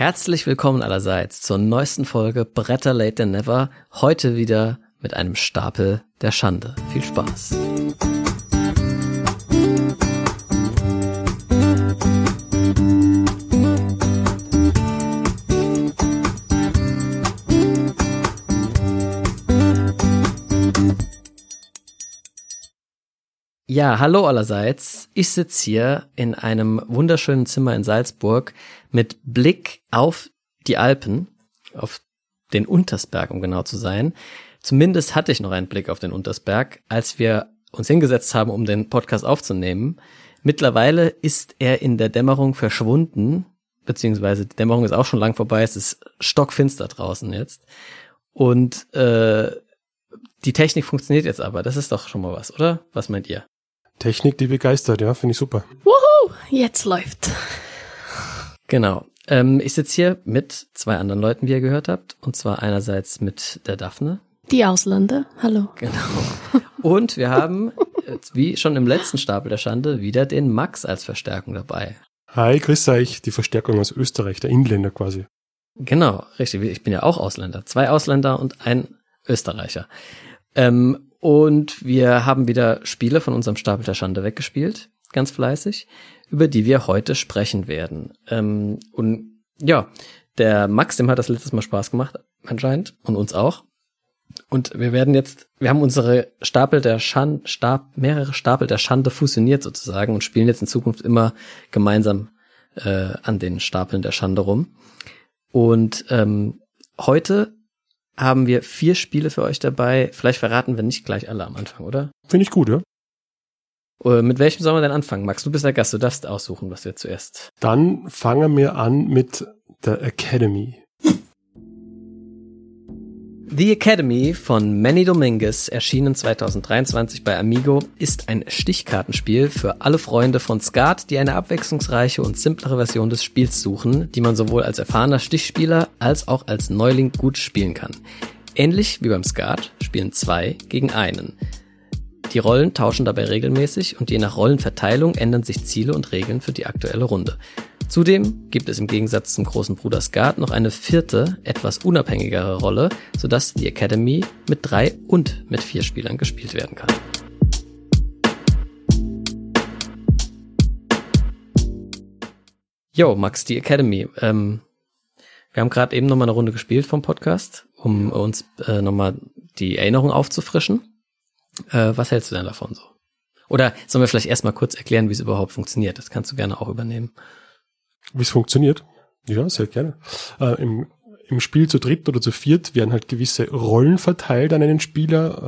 Herzlich willkommen allerseits zur neuesten Folge Better Late Than Never. Heute wieder mit einem Stapel der Schande. Viel Spaß. Ja, hallo allerseits. Ich sitze hier in einem wunderschönen Zimmer in Salzburg mit Blick auf die Alpen, auf den Untersberg, um genau zu sein. Zumindest hatte ich noch einen Blick auf den Untersberg, als wir uns hingesetzt haben, um den Podcast aufzunehmen. Mittlerweile ist er in der Dämmerung verschwunden, beziehungsweise die Dämmerung ist auch schon lang vorbei. Es ist stockfinster draußen jetzt. Und die Technik funktioniert jetzt aber. Das ist doch schon mal was, oder? Was meint ihr? Technik, die begeistert, ja, finde ich super. Wuhu, jetzt läuft. Genau. Ich sitze hier mit zwei anderen Leuten, wie ihr gehört habt. Und zwar einerseits mit der Daphne. Die Ausländer, hallo. Genau. Und wir haben, wie schon im letzten Stapel der Schande, wieder den Max als Verstärkung dabei. Hi, grüß euch, die Verstärkung aus Österreich, der Inländer quasi. Genau, richtig. Ich bin ja auch Ausländer. 2 Ausländer und ein Österreicher. Und wir haben wieder Spiele von unserem Stapel der Schande weggespielt, ganz fleißig, über die wir heute sprechen werden. Und ja, der Max, dem hat das letztes Mal Spaß gemacht, anscheinend, und uns auch. Und wir haben unsere mehrere Stapel der Schande fusioniert sozusagen und spielen jetzt in Zukunft immer gemeinsam an den Stapeln der Schande rum. Und heute haben wir 4 Spiele für euch dabei. Vielleicht verraten wir nicht gleich alle am Anfang, oder? Finde ich gut, ja. Mit welchem sollen wir denn anfangen? Max, du bist der Gast, du darfst aussuchen, was wir zuerst. Dann fangen wir an mit The Academy. The Academy von Manny Dominguez, erschienen 2023 bei Amigo, ist ein Stichkartenspiel für alle Freunde von Skat, die eine abwechslungsreiche und simplere Version des Spiels suchen, die man sowohl als erfahrener Stichspieler als auch als Neuling gut spielen kann. Ähnlich wie beim Skat spielen 2 gegen einen. Die Rollen tauschen dabei regelmäßig und je nach Rollenverteilung ändern sich Ziele und Regeln für die aktuelle Runde. Zudem gibt es im Gegensatz zum großen Bruder Skat noch eine 4., etwas unabhängigere Rolle, sodass The Academy mit 3 und mit 4 Spielern gespielt werden kann. Jo, Max, The Academy. Wir haben gerade eben nochmal eine Runde gespielt vom Podcast, um uns nochmal die Erinnerung aufzufrischen. Was hältst du denn davon so? Oder sollen wir vielleicht erstmal kurz erklären, wie es überhaupt funktioniert? Das kannst du gerne auch übernehmen. Wie es funktioniert? Ja, sehr gerne. Im Spiel zu dritt oder zu viert werden halt gewisse Rollen verteilt an einen Spieler.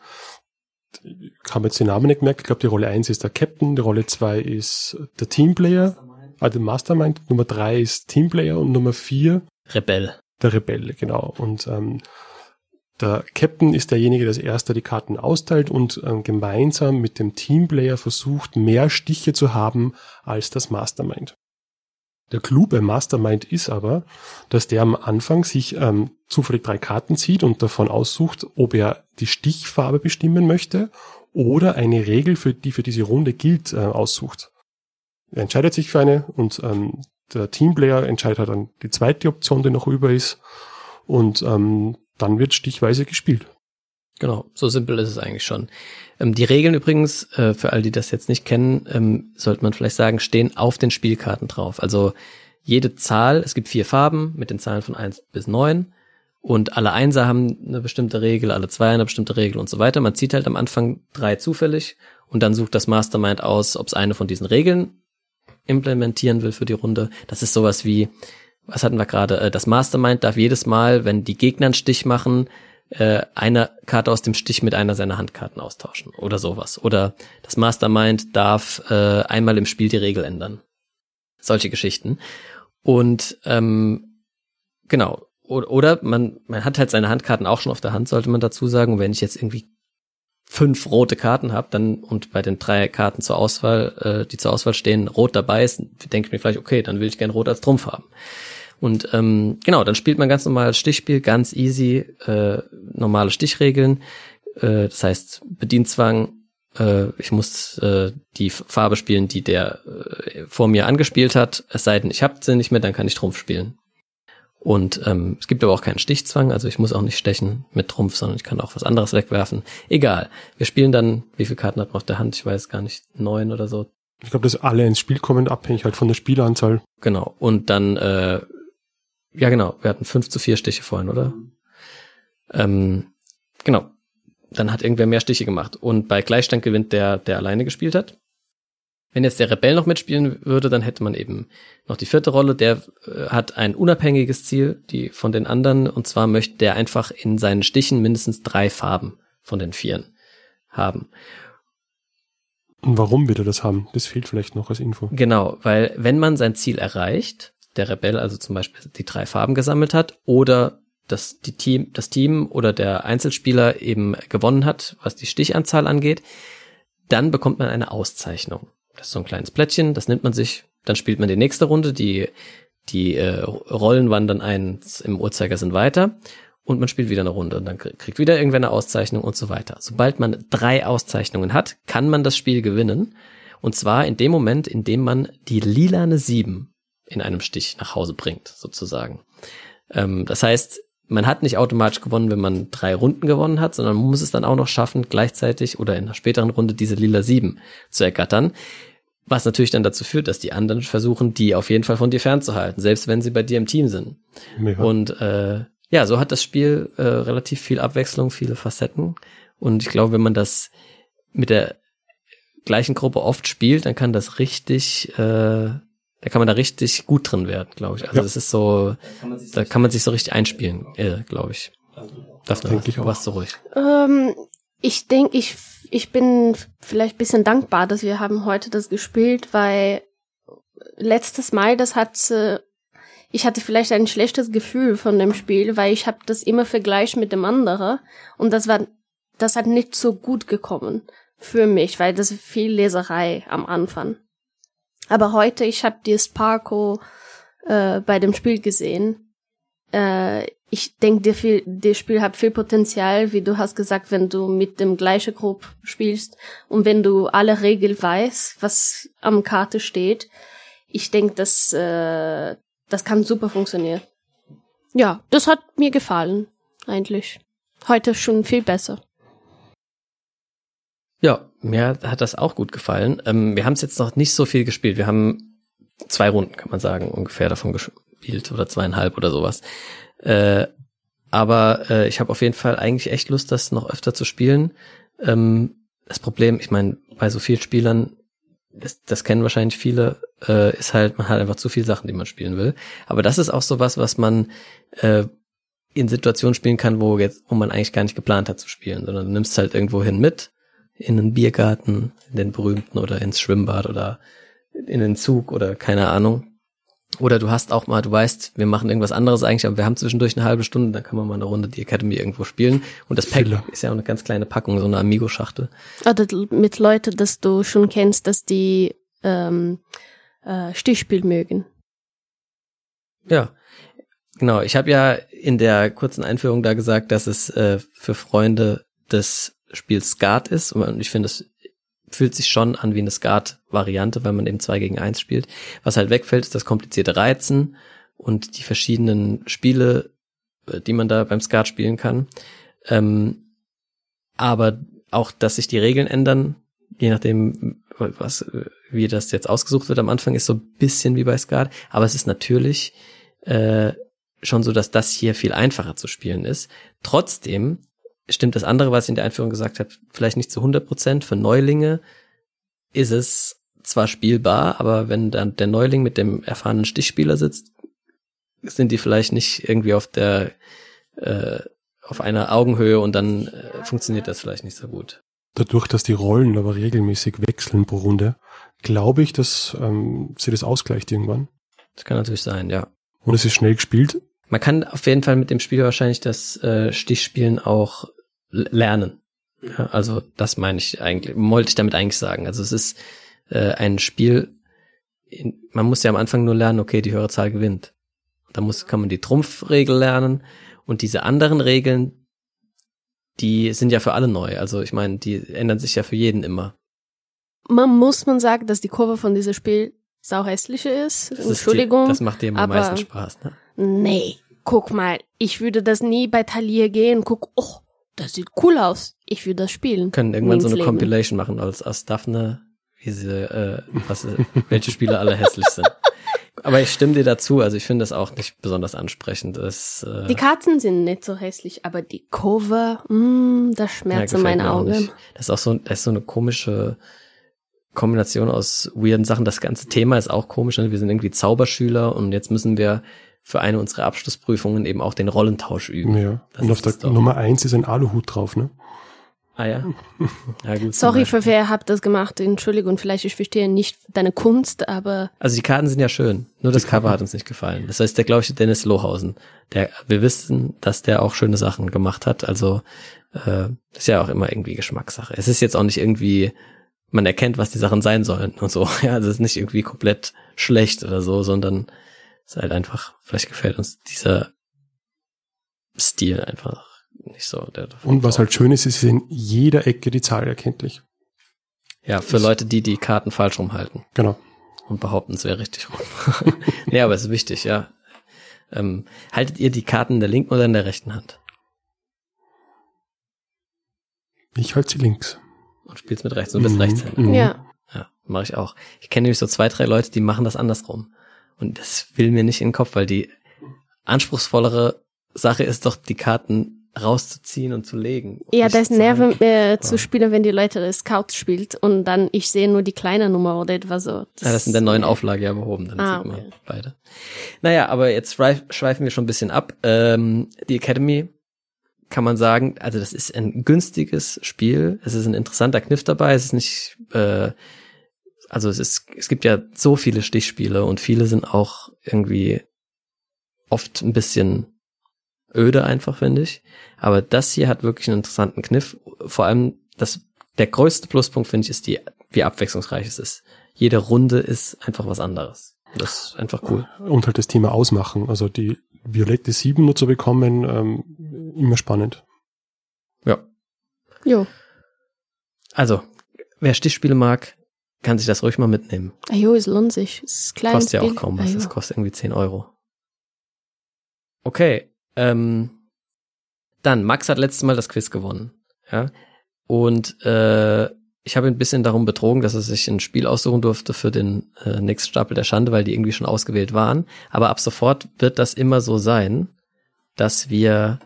Ich habe jetzt den Namen nicht gemerkt. Ich glaube, die Rolle 1 ist der Captain, die Rolle 2 ist der Teamplayer, der Mastermind, Nummer 3 ist Teamplayer und Nummer 4 Rebell. Der Rebell, genau. Und der Captain ist derjenige, der als erster die Karten austeilt und gemeinsam mit dem Teamplayer versucht, mehr Stiche zu haben als das Mastermind. Der Clou beim Mastermind ist aber, dass der am Anfang sich zufällig 3 Karten zieht und davon aussucht, ob er die Stichfarbe bestimmen möchte oder eine Regel, die für diese Runde gilt, aussucht. Er entscheidet sich für eine und der Teamplayer entscheidet dann die zweite Option, die noch über ist, und dann wird stichweise gespielt. Genau, so simpel ist es eigentlich schon. Die Regeln übrigens, für all die das jetzt nicht kennen, sollte man vielleicht sagen, stehen auf den Spielkarten drauf. Also jede Zahl, es gibt 4 Farben mit den Zahlen von 1 bis 9 und alle Einser haben eine bestimmte Regel, alle 2 eine bestimmte Regel und so weiter. Man zieht halt am Anfang 3 zufällig und dann sucht das Mastermind aus, ob es eine von diesen Regeln implementieren will für die Runde. Das ist sowas wie, was hatten wir gerade? Das Mastermind darf jedes Mal, wenn die Gegner einen Stich machen, eine Karte aus dem Stich mit einer seiner Handkarten austauschen oder sowas. Oder das Mastermind darf einmal im Spiel die Regel ändern. Solche Geschichten. Und genau. Oder man hat halt seine Handkarten auch schon auf der Hand, sollte man dazu sagen. Und wenn ich jetzt irgendwie 5 rote Karten habe, dann und bei den 3 Karten zur Auswahl, die zur Auswahl stehen, rot dabei ist, denke ich mir vielleicht, okay, dann will ich gerne rot als Trumpf haben. Und genau, dann spielt man ganz normal Stichspiel, ganz easy, normale Stichregeln. Das heißt, Bedienzwang, ich muss die Farbe spielen, die der vor mir angespielt hat. Es sei denn, ich habe sie nicht mehr, dann kann ich Trumpf spielen. Und es gibt aber auch keinen Stichzwang, also ich muss auch nicht stechen mit Trumpf, sondern ich kann auch was anderes wegwerfen. Egal. Wir spielen dann, wie viele Karten hat man auf der Hand? Ich weiß gar nicht, 9 oder so. Ich glaube, dass alle ins Spiel kommen, abhängig halt von der Spieleranzahl. Genau. Und dann, ja genau, wir hatten 5-4 Stiche vorhin, oder? Genau. Dann hat irgendwer mehr Stiche gemacht. Und bei Gleichstand gewinnt der alleine gespielt hat. Wenn jetzt der Rebell noch mitspielen würde, dann hätte man eben noch die 4. Rolle. Der hat ein unabhängiges Ziel, die von den anderen. Und zwar möchte der einfach in seinen Stichen mindestens 3 Farben von den 4 haben. Und warum will er das haben? Das fehlt vielleicht noch als Info. Genau, weil wenn man sein Ziel erreicht, der Rebell also zum Beispiel die 3 Farben gesammelt hat oder das Team oder der Einzelspieler eben gewonnen hat, was die Stichanzahl angeht, dann bekommt man eine Auszeichnung. Das ist so ein kleines Plättchen, das nimmt man sich, dann spielt man die nächste Runde, die Rollen wandern eins im Uhrzeigersinn weiter und man spielt wieder eine Runde und dann kriegt wieder irgendwer eine Auszeichnung und so weiter. Sobald man 3 Auszeichnungen hat, kann man das Spiel gewinnen und zwar in dem Moment, in dem man die lilane 7 in einem Stich nach Hause bringt, sozusagen. Das heißt, man hat nicht automatisch gewonnen, wenn man 3 Runden gewonnen hat, sondern man muss es dann auch noch schaffen, gleichzeitig oder in einer späteren Runde diese lila 7 zu ergattern. Was natürlich dann dazu führt, dass die anderen versuchen, die auf jeden Fall von dir fernzuhalten, selbst wenn sie bei dir im Team sind. Mega. Und ja, so hat das Spiel relativ viel Abwechslung, viele Facetten. Und ich glaube, wenn man das mit der gleichen Gruppe oft spielt, dann kann das richtig, da kann man da richtig gut drin werden, glaube ich. Also das ist so, da kann man sich so richtig einspielen, glaube ich. Das denke ich auch. Was so ruhig. Ich denke, ich bin vielleicht ein bisschen dankbar, dass wir haben heute das gespielt, weil letztes Mal, ich hatte vielleicht ein schlechtes Gefühl von dem Spiel, weil ich habe das immer vergleicht mit dem anderen und das hat nicht so gut gekommen für mich, weil das ist viel Leserei am Anfang. Aber heute, ich habe die Sparko bei dem Spiel gesehen. Ich denke, das Spiel hat viel Potenzial, wie du hast gesagt, wenn du mit dem gleichen Gruppe spielst und wenn du alle Regeln weißt, was am Karte steht. Ich denke, das kann super funktionieren. Ja, das hat mir gefallen, eigentlich. Heute schon viel besser. Ja, mir hat das auch gut gefallen. Wir haben es jetzt noch nicht so viel gespielt. Wir haben 2 Runden, kann man sagen, ungefähr davon gespielt oder 2,5 oder sowas. Aber ich habe auf jeden Fall eigentlich echt Lust, das noch öfter zu spielen. Das Problem, ich meine, bei so vielen Spielern, das kennen wahrscheinlich viele, ist halt, man hat einfach zu viele Sachen, die man spielen will. Aber das ist auch sowas, was man in Situationen spielen kann, wo man eigentlich gar nicht geplant hat zu spielen, sondern du nimmst es halt irgendwo hin mit, in einen Biergarten, in den berühmten oder ins Schwimmbad oder in den Zug oder keine Ahnung. Oder du hast auch mal, du weißt, wir machen irgendwas anderes eigentlich, aber wir haben zwischendurch eine halbe Stunde, dann kann man mal eine Runde die Academy irgendwo spielen. Und das Pack ist ja auch eine ganz kleine Packung, so eine Amigo-Schachtel. Oder mit Leuten, dass du schon kennst, dass die Stichspiel mögen. Ja, genau. Ich habe ja in der kurzen Einführung da gesagt, dass es für Freunde des Spiels Skat ist. Und ich finde, es fühlt sich schon an wie eine Skat-Variante, weil man eben 2 gegen 1 spielt. Was halt wegfällt, ist das komplizierte Reizen und die verschiedenen Spiele, die man da beim Skat spielen kann. Aber auch, dass sich die Regeln ändern, je nachdem, wie das jetzt ausgesucht wird am Anfang, ist so ein bisschen wie bei Skat. Aber es ist natürlich schon so, dass das hier viel einfacher zu spielen ist. Trotzdem stimmt das andere, was ich in der Einführung gesagt habe, vielleicht nicht zu 100%. Für Neulinge ist es zwar spielbar, aber wenn dann der Neuling mit dem erfahrenen Stichspieler sitzt, sind die vielleicht nicht irgendwie auf einer Augenhöhe und dann funktioniert das vielleicht nicht so gut. Dadurch, dass die Rollen aber regelmäßig wechseln pro Runde, glaube ich, dass sie das ausgleicht irgendwann. Das kann natürlich sein, ja. Und es ist schnell gespielt. Man kann auf jeden Fall mit dem Spiel wahrscheinlich das Stichspielen auch lernen. Ja, also das wollte ich damit eigentlich sagen. Also es ist ein Spiel, man muss ja am Anfang nur lernen, okay, die höhere Zahl gewinnt. Da kann man die Trumpfregel lernen und diese anderen Regeln, die sind ja für alle neu. Also ich meine, die ändern sich ja für jeden immer. Man sagen, dass die Cover von diesem Spiel sauhässliche ist. Entschuldigung. Das macht dir am meisten Spaß, ne? Nee. guck mal, ich würde das nie bei Thalia gehen, guck, oh, das sieht cool aus. Ich würde das spielen. Können irgendwann so eine Leben. Compilation machen aus Daphne, welche Spiele alle hässlich sind. Aber ich stimme dir dazu, also ich finde das auch nicht besonders ansprechend. Die Karten sind nicht so hässlich, aber die Cover, das schmerzt in meinen Augen. Das ist so eine komische Kombination aus weirden Sachen. Das ganze Thema ist auch komisch, ne? Wir sind irgendwie Zauberschüler und jetzt müssen wir für eine unserer Abschlussprüfungen eben auch den Rollentausch üben. Ja. Und auf der Nummer 1 ist ein Aluhut drauf, ne? Ah ja. Ja gut. Sorry, für wer habt das gemacht? Entschuldigung, vielleicht ich verstehe nicht deine Kunst, aber... Also die Karten sind ja schön, nur das Cover hat uns nicht gefallen. Das heißt, der glaube ich Dennis Lohausen. Wir wissen, dass der auch schöne Sachen gemacht hat, also ist ja auch immer irgendwie Geschmackssache. Es ist jetzt auch nicht irgendwie, man erkennt, was die Sachen sein sollen und so. Ja, also es ist nicht irgendwie komplett schlecht oder so, sondern es ist halt einfach, vielleicht gefällt uns dieser Stil einfach nicht so. Und was halt schön ist, ist in jeder Ecke die Zahl erkenntlich. Ja, für Leute, die Karten falsch rumhalten. Genau. Und behaupten, es wäre richtig rum. Ja, aber es ist wichtig, ja. Haltet ihr die Karten in der linken oder in der rechten Hand? Ich halte sie links. Und spielst mit rechts und bist Rechtshänder. Ja. Ja, mache ich auch. Ich kenne nämlich so 2, 3 Leute, die machen das andersrum. Und das will mir nicht in den Kopf, weil die anspruchsvollere Sache ist doch, die Karten rauszuziehen und zu legen. Ja, das nervt zu spielen, wenn die Leute Scout spielt und dann ich sehe nur die kleine Nummer oder etwas so. Das ist in der neuen Auflage ja behoben, dann sieht man beide. Naja, aber jetzt schweifen wir schon ein bisschen ab. Die Academy kann man sagen, also das ist ein günstiges Spiel. Es ist ein interessanter Kniff dabei. Es ist nicht, es gibt ja so viele Stichspiele und viele sind auch irgendwie oft ein bisschen öde einfach, finde ich. Aber das hier hat wirklich einen interessanten Kniff. Vor allem der größte Pluspunkt, finde ich, ist wie abwechslungsreich es ist. Jede Runde ist einfach was anderes. Das ist einfach cool. Und halt das Thema ausmachen. Also die violette 7 nur zu bekommen, immer spannend. Ja. Jo. Also, wer Stichspiele mag, kann sich das ruhig mal mitnehmen. Jo, es lohnt sich. Es ist klein. Kostet ja auch kaum was. Es kostet irgendwie 10 Euro. Okay. Dann, Max hat letztes Mal das Quiz gewonnen. Ja. Und ich habe ihn ein bisschen darum betrogen, dass er sich ein Spiel aussuchen durfte für den nächsten Stapel der Schande, weil die irgendwie schon ausgewählt waren. Aber ab sofort wird das immer so sein, dass wir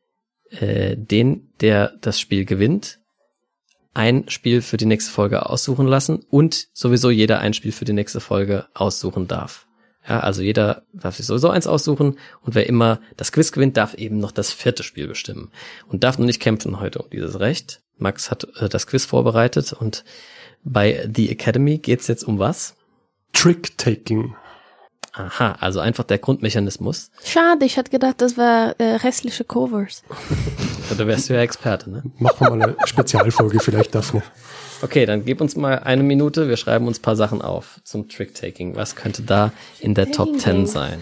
der das Spiel gewinnt, ein Spiel für die nächste Folge aussuchen lassen und sowieso jeder ein Spiel für die nächste Folge aussuchen darf. Ja, also jeder darf sich sowieso eins aussuchen und wer immer das Quiz gewinnt, darf eben noch das 4. Spiel bestimmen und darf noch nicht kämpfen heute um dieses Recht. Max hat das Quiz vorbereitet und bei The Academy geht's jetzt um was? Trick-Taking. Aha, also einfach der Grundmechanismus. Schade, ich hatte gedacht, das war restliche Covers. Da wärst du ja Experte, ne? Machen wir mal eine Spezialfolge vielleicht, Daphne. Okay, dann gib uns mal 1 Minute, wir schreiben uns ein paar Sachen auf zum Trick-Taking. Was könnte da in der Top 10 sein?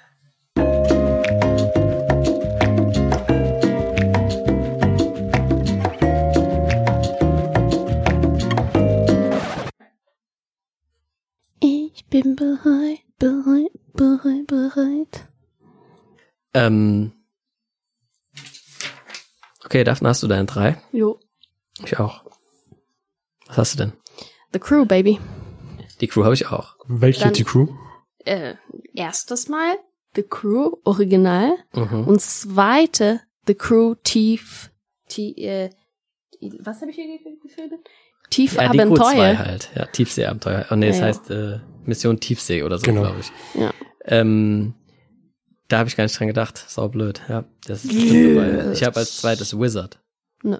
Ich bin bereit. Okay, Daphne, hast du deinen 3? Jo. Ich auch. Was hast du denn? The Crew, baby. Die Crew habe ich auch. Welche Dann, die Crew? Erstes Mal The Crew Original und 2. The Crew was habe ich hier geschrieben? Tiefabenteuer. Die Crew 2 halt. Ja, Tiefseeabenteuer. Oh nee, das heißt Mission Tiefsee oder so, genau, glaube ich. Ja. Da habe ich gar nicht dran gedacht. Sau blöd. Ja, das ist bestimmt dabei. Ich habe als 2. Wizard. Ne.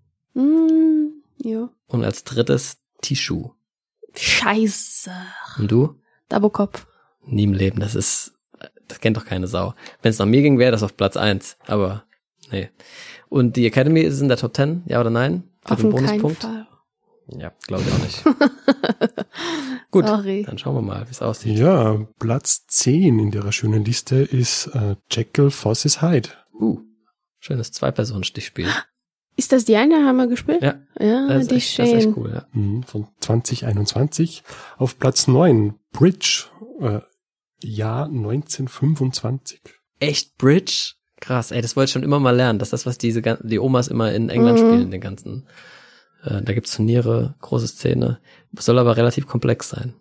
Ja. Und als 3. Tishu. Scheiße. Und du? Dabokopf. Nie im Leben. Das kennt doch keine Sau. Wenn es nach mir ging, wäre das auf Platz 1. Aber nee. Und die Academy ist in der Top 10, ja oder nein? Für Auf den keinen Bonuspunkt? Fall. Ja, glaube ich auch nicht. Gut, Sorry. dann schauen wir mal, wie es aussieht. Ja, Platz 10 in der schönen Liste ist Jekyll Fosses Hyde. Schönes 2-Personen-Stichspiel. Ist das die eine, haben wir gespielt? Ja, Ja, das die ist echt schön. cool, ja. Von 2021. Auf Platz 9 Bridge, Jahr 1925. Echt Bridge? Krass, ey, das wollte ich schon immer mal lernen, dass das, was die Omas immer in England spielen, den ganzen, da gibt's Turniere, große Szene, soll aber relativ komplex sein.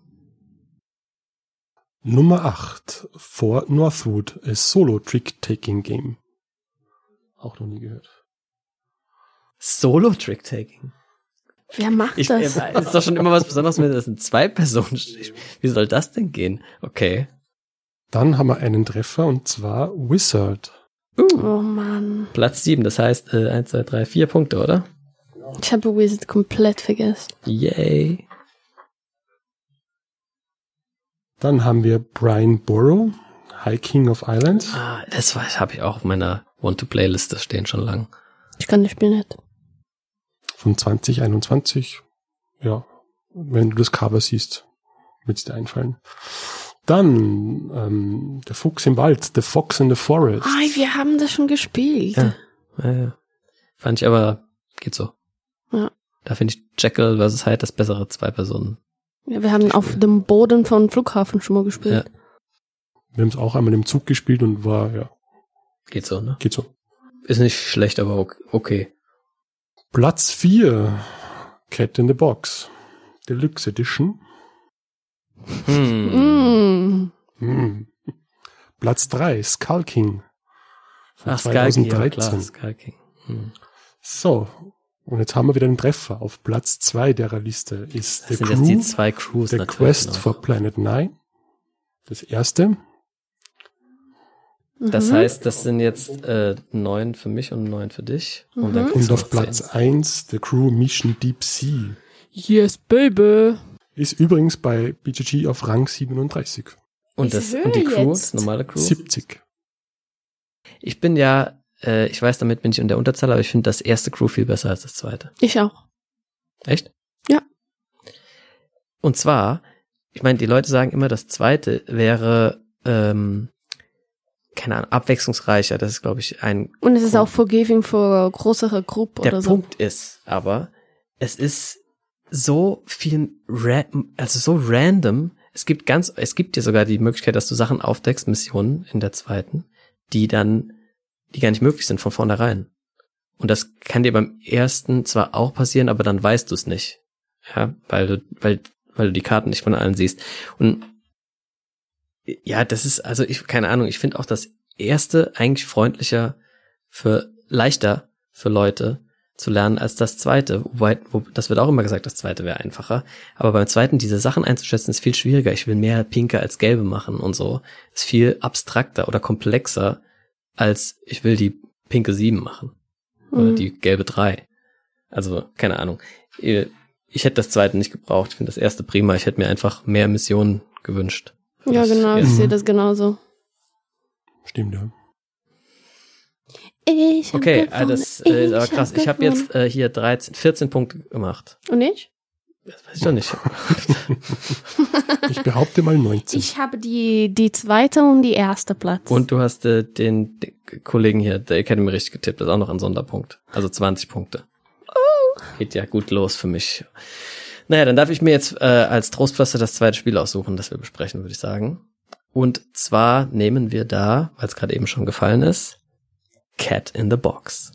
Nummer 8, For Northwood, a Solo-Trick-Taking-Game. Auch noch nie gehört. Solo-Trick-Taking? Wer macht das? Ist doch schon immer was Besonderes, wenn das in 2 Personen steht. Wie soll das denn gehen? Okay. Dann haben wir einen Treffer, und zwar Wizard. Oh Mann. Platz 7, das heißt 1, 2, 3, 4 Punkte, oder? Ich habe Wizard komplett vergessen. Yay. Dann haben wir Brian Boru, High King of Islands. Das habe ich auch auf meiner Want-to-Play-Liste stehen schon lang. Ich kann das Spiel nicht. Von 2021. Ja, wenn du das Cover siehst, wird es dir einfallen. Dann der Fuchs im Wald, The Fox in the Forest. Wir haben das schon gespielt. Ja. Fand ich aber, geht so. Ja. Da finde ich Jekyll vs. Hyde das bessere 2 Personen. Ja, wir haben auf dem Boden von Flughafen schon mal gespielt. Ja. Wir haben es auch einmal im Zug gespielt und war, ja. Geht so, ne? Geht so. Ist nicht schlecht, aber okay. Platz 4, Cat in the Box, Deluxe Edition. Platz 3, Skull King. Von 2013. Klar, Skull King. So, und jetzt haben wir wieder einen Treffer. Auf Platz 2 der Liste ist das sind jetzt die 2 Crews The natürlich Quest noch. for Planet 9. Das erste. Das heißt, das sind jetzt 9 für mich und 9 für dich. Und, dann Und auf Platz 1 The Crew Mission Deep Sea. Yes, baby. Ist übrigens bei BGG auf Rang 37. Und die Crew, das normale Crew? 70. Ich bin ja, ich weiß, damit bin ich in der Unterzahl, aber ich finde das erste Crew viel besser als das zweite. Ich auch. Echt? Ja. Und zwar, ich meine, die Leute sagen immer, das zweite wäre, keine Ahnung, abwechslungsreicher. Das ist, glaube ich, ein... Und es ist auch forgiving für größere Gruppe oder so. Der Punkt ist aber, es ist so viel, so random. Es gibt dir sogar die Möglichkeit, dass du Sachen aufdeckst, Missionen in der zweiten, die gar nicht möglich sind von vornherein. Und das kann dir beim ersten zwar auch passieren, aber dann weißt du es nicht. Ja, weil du die Karten nicht von allen siehst. Und ja, das ist, also keine Ahnung, ich finde auch das erste eigentlich leichter für Leute zu lernen als das zweite. Wobei, das wird auch immer gesagt, das zweite wäre einfacher. Aber beim zweiten, diese Sachen einzuschätzen, ist viel schwieriger. Ich will mehr pinke als gelbe machen und so. Ist viel abstrakter oder komplexer, als ich will die pinke 7 machen. Oder die gelbe 3. Also, keine Ahnung. Ich hätte das zweite nicht gebraucht. Ich finde das erste prima. Ich hätte mir einfach mehr Missionen gewünscht. Ja, genau. Ich sehe das genauso. Stimmt, ja. Okay, das ist aber krass. Ich habe jetzt hier 14 Punkte gemacht. Und ich? Das weiß ich doch nicht. Ich behaupte mal 19. Ich habe die zweite und die erste Platz. Und du hast den Kollegen hier, der Academy, richtig getippt. Das ist auch noch ein Sonderpunkt. Also 20 Punkte. Geht ja gut los für mich. Naja, dann darf ich mir jetzt als Trostpflaster das zweite Spiel aussuchen, das wir besprechen, würde ich sagen. Und zwar nehmen wir da, weil es gerade eben schon gefallen ist, Cat in the Box.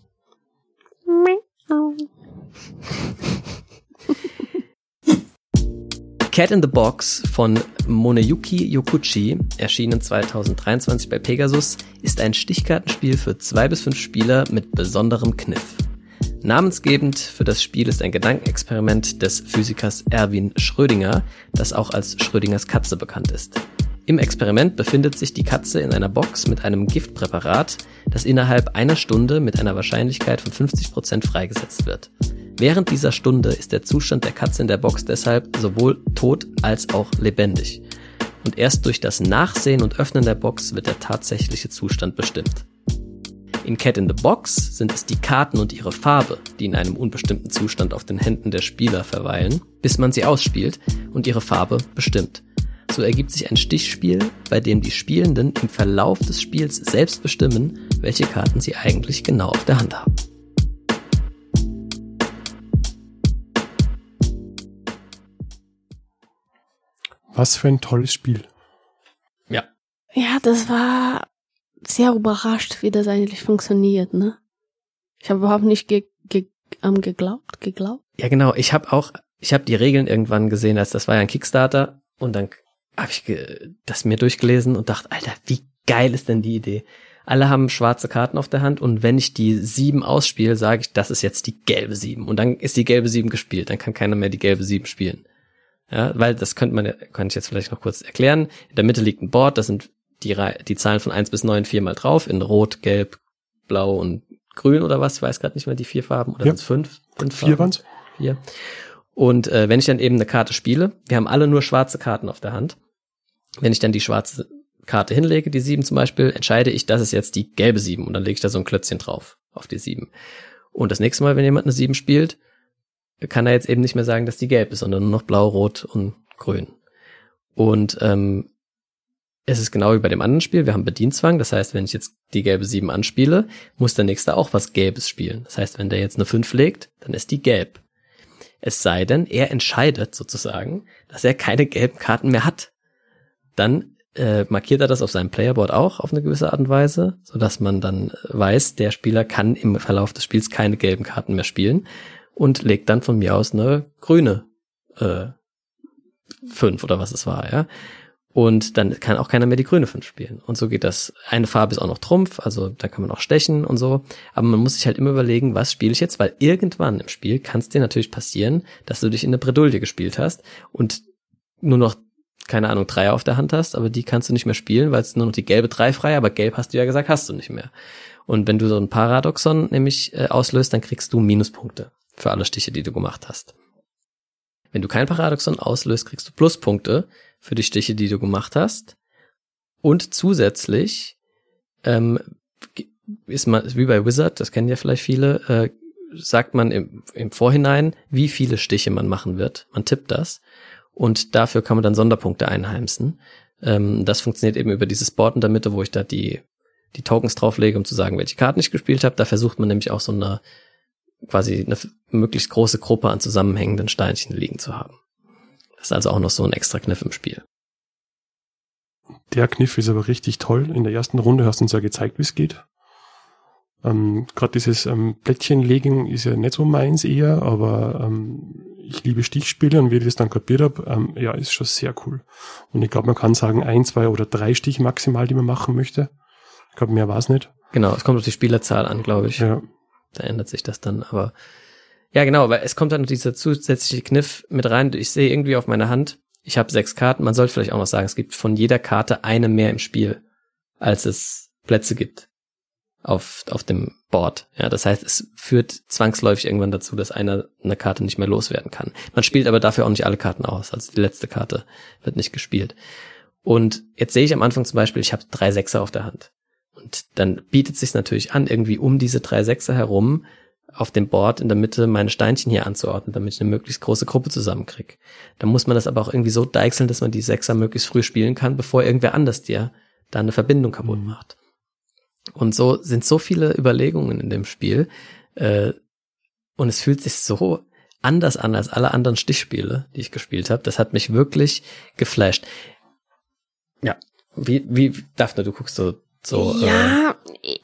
Cat in the Box von Moneyuki Yokuchi, erschienen 2023 bei Pegasus, ist ein Stichkartenspiel für 2 bis 5 Spieler mit besonderem Kniff. Namensgebend für das Spiel ist ein Gedankenexperiment des Physikers Erwin Schrödinger, das auch als Schrödingers Katze bekannt ist. Im Experiment befindet sich die Katze in einer Box mit einem Giftpräparat, das innerhalb einer Stunde mit einer Wahrscheinlichkeit von 50% freigesetzt wird. Während dieser Stunde ist der Zustand der Katze in der Box deshalb sowohl tot als auch lebendig. Und erst durch das Nachsehen und Öffnen der Box wird der tatsächliche Zustand bestimmt. In Cat in the Box sind es die Karten und ihre Farbe, die in einem unbestimmten Zustand auf den Händen der Spieler verweilen, bis man sie ausspielt und ihre Farbe bestimmt. So ergibt sich ein Stichspiel, bei dem die Spielenden im Verlauf des Spiels selbst bestimmen, welche Karten sie eigentlich genau auf der Hand haben. Was für ein tolles Spiel. Ja. Ja, das war sehr überrascht, wie das eigentlich funktioniert, ne? Ich habe überhaupt nicht geglaubt. Ja, genau. Ich habe die Regeln irgendwann gesehen, das war ja ein Kickstarter, und dann habe ich das mir durchgelesen und dachte, Alter, wie geil ist denn die Idee? Alle haben schwarze Karten auf der Hand, und wenn ich die 7 ausspiele, sage ich, das ist jetzt die gelbe 7. Und dann ist die gelbe 7 gespielt. Dann kann keiner mehr die gelbe 7 spielen. Ja, weil das kann ich jetzt vielleicht noch kurz erklären. In der Mitte liegt ein Board, da sind die Zahlen von 1 bis 9 viermal drauf, in Rot, Gelb, Blau und Grün oder was. Ich weiß gerade nicht mehr, die 4 Farben. Oder sind es 5? 4 waren's. 4. Und wenn ich dann eben eine Karte spiele, wir haben alle nur schwarze Karten auf der Hand. Wenn ich dann die schwarze Karte hinlege, die 7 zum Beispiel, entscheide ich, das ist jetzt die gelbe 7, und dann lege ich da so ein Klötzchen drauf, auf die 7. Und das nächste Mal, wenn jemand eine 7 spielt, kann er jetzt eben nicht mehr sagen, dass die gelb ist, sondern nur noch blau, rot und grün. Und es ist genau wie bei dem anderen Spiel, wir haben Bedienzwang, das heißt, wenn ich jetzt die gelbe 7 anspiele, muss der Nächste auch was Gelbes spielen. Das heißt, wenn der jetzt eine 5 legt, dann ist die gelb. Es sei denn, er entscheidet sozusagen, dass er keine gelben Karten mehr hat. Dann markiert er das auf seinem Playerboard auch auf eine gewisse Art und Weise, sodass man dann weiß, der Spieler kann im Verlauf des Spiels keine gelben Karten mehr spielen, und legt dann von mir aus eine grüne 5 oder was es war, ja. Und dann kann auch keiner mehr die grüne 5 spielen. Und so geht das. Eine Farbe ist auch noch Trumpf, also da kann man auch stechen und so. Aber man muss sich halt immer überlegen, was spiele ich jetzt, weil irgendwann im Spiel kann es dir natürlich passieren, dass du dich in eine Bredouille gespielt hast und nur noch, keine Ahnung, 3 auf der Hand hast, aber die kannst du nicht mehr spielen, weil es nur noch die gelbe 3 frei, aber gelb hast du ja gesagt, hast du nicht mehr. Und wenn du so ein Paradoxon nämlich auslöst, dann kriegst du Minuspunkte für alle Stiche, die du gemacht hast. Wenn du kein Paradoxon auslöst, kriegst du Pluspunkte für die Stiche, die du gemacht hast. Und zusätzlich ist man, wie bei Wizard, das kennen ja vielleicht viele, sagt man im Vorhinein, wie viele Stiche man machen wird. Man tippt das. Und dafür kann man dann Sonderpunkte einheimsen. Das funktioniert eben über dieses Board in der Mitte, wo ich da die Tokens drauflege, um zu sagen, welche Karten ich gespielt habe. Da versucht man nämlich auch so eine möglichst große Gruppe an zusammenhängenden Steinchen liegen zu haben. Das ist also auch noch so ein extra Kniff im Spiel. Der Kniff ist aber richtig toll. In der ersten Runde hast du uns ja gezeigt, wie es geht. Gerade dieses Plättchenlegen ist ja nicht so meins eher, aber ich liebe Stichspiele, und wie ich das dann kapiert habe, ja, ist schon sehr cool. Und ich glaube, man kann sagen 1, 2 oder 3 Stich maximal, die man machen möchte. Ich glaube, mehr war es nicht. Genau, es kommt auf die Spielerzahl an, glaube ich. Ja. Da ändert sich das dann, aber ja, genau, weil es kommt dann noch dieser zusätzliche Kniff mit rein. Ich sehe irgendwie auf meiner Hand, ich habe 6 Karten. Man sollte vielleicht auch noch sagen, es gibt von jeder Karte eine mehr im Spiel, als es Plätze gibt auf dem Board. Ja, das heißt, es führt zwangsläufig irgendwann dazu, dass einer eine Karte nicht mehr loswerden kann. Man spielt aber dafür auch nicht alle Karten aus. Also die letzte Karte wird nicht gespielt. Und jetzt sehe ich am Anfang zum Beispiel, ich habe 3 Sechser auf der Hand. Und dann bietet es sich natürlich an, irgendwie um diese 3 Sechser herum auf dem Board in der Mitte meine Steinchen hier anzuordnen, damit ich eine möglichst große Gruppe zusammenkriege. Dann muss man das aber auch irgendwie so deichseln, dass man die Sechser möglichst früh spielen kann, bevor irgendwer anders dir da eine Verbindung kaputt macht. Und so sind so viele Überlegungen in dem Spiel, und es fühlt sich so anders an als alle anderen Stichspiele, die ich gespielt habe. Das hat mich wirklich geflasht. Ja, wie Daphne, du guckst so. Ja,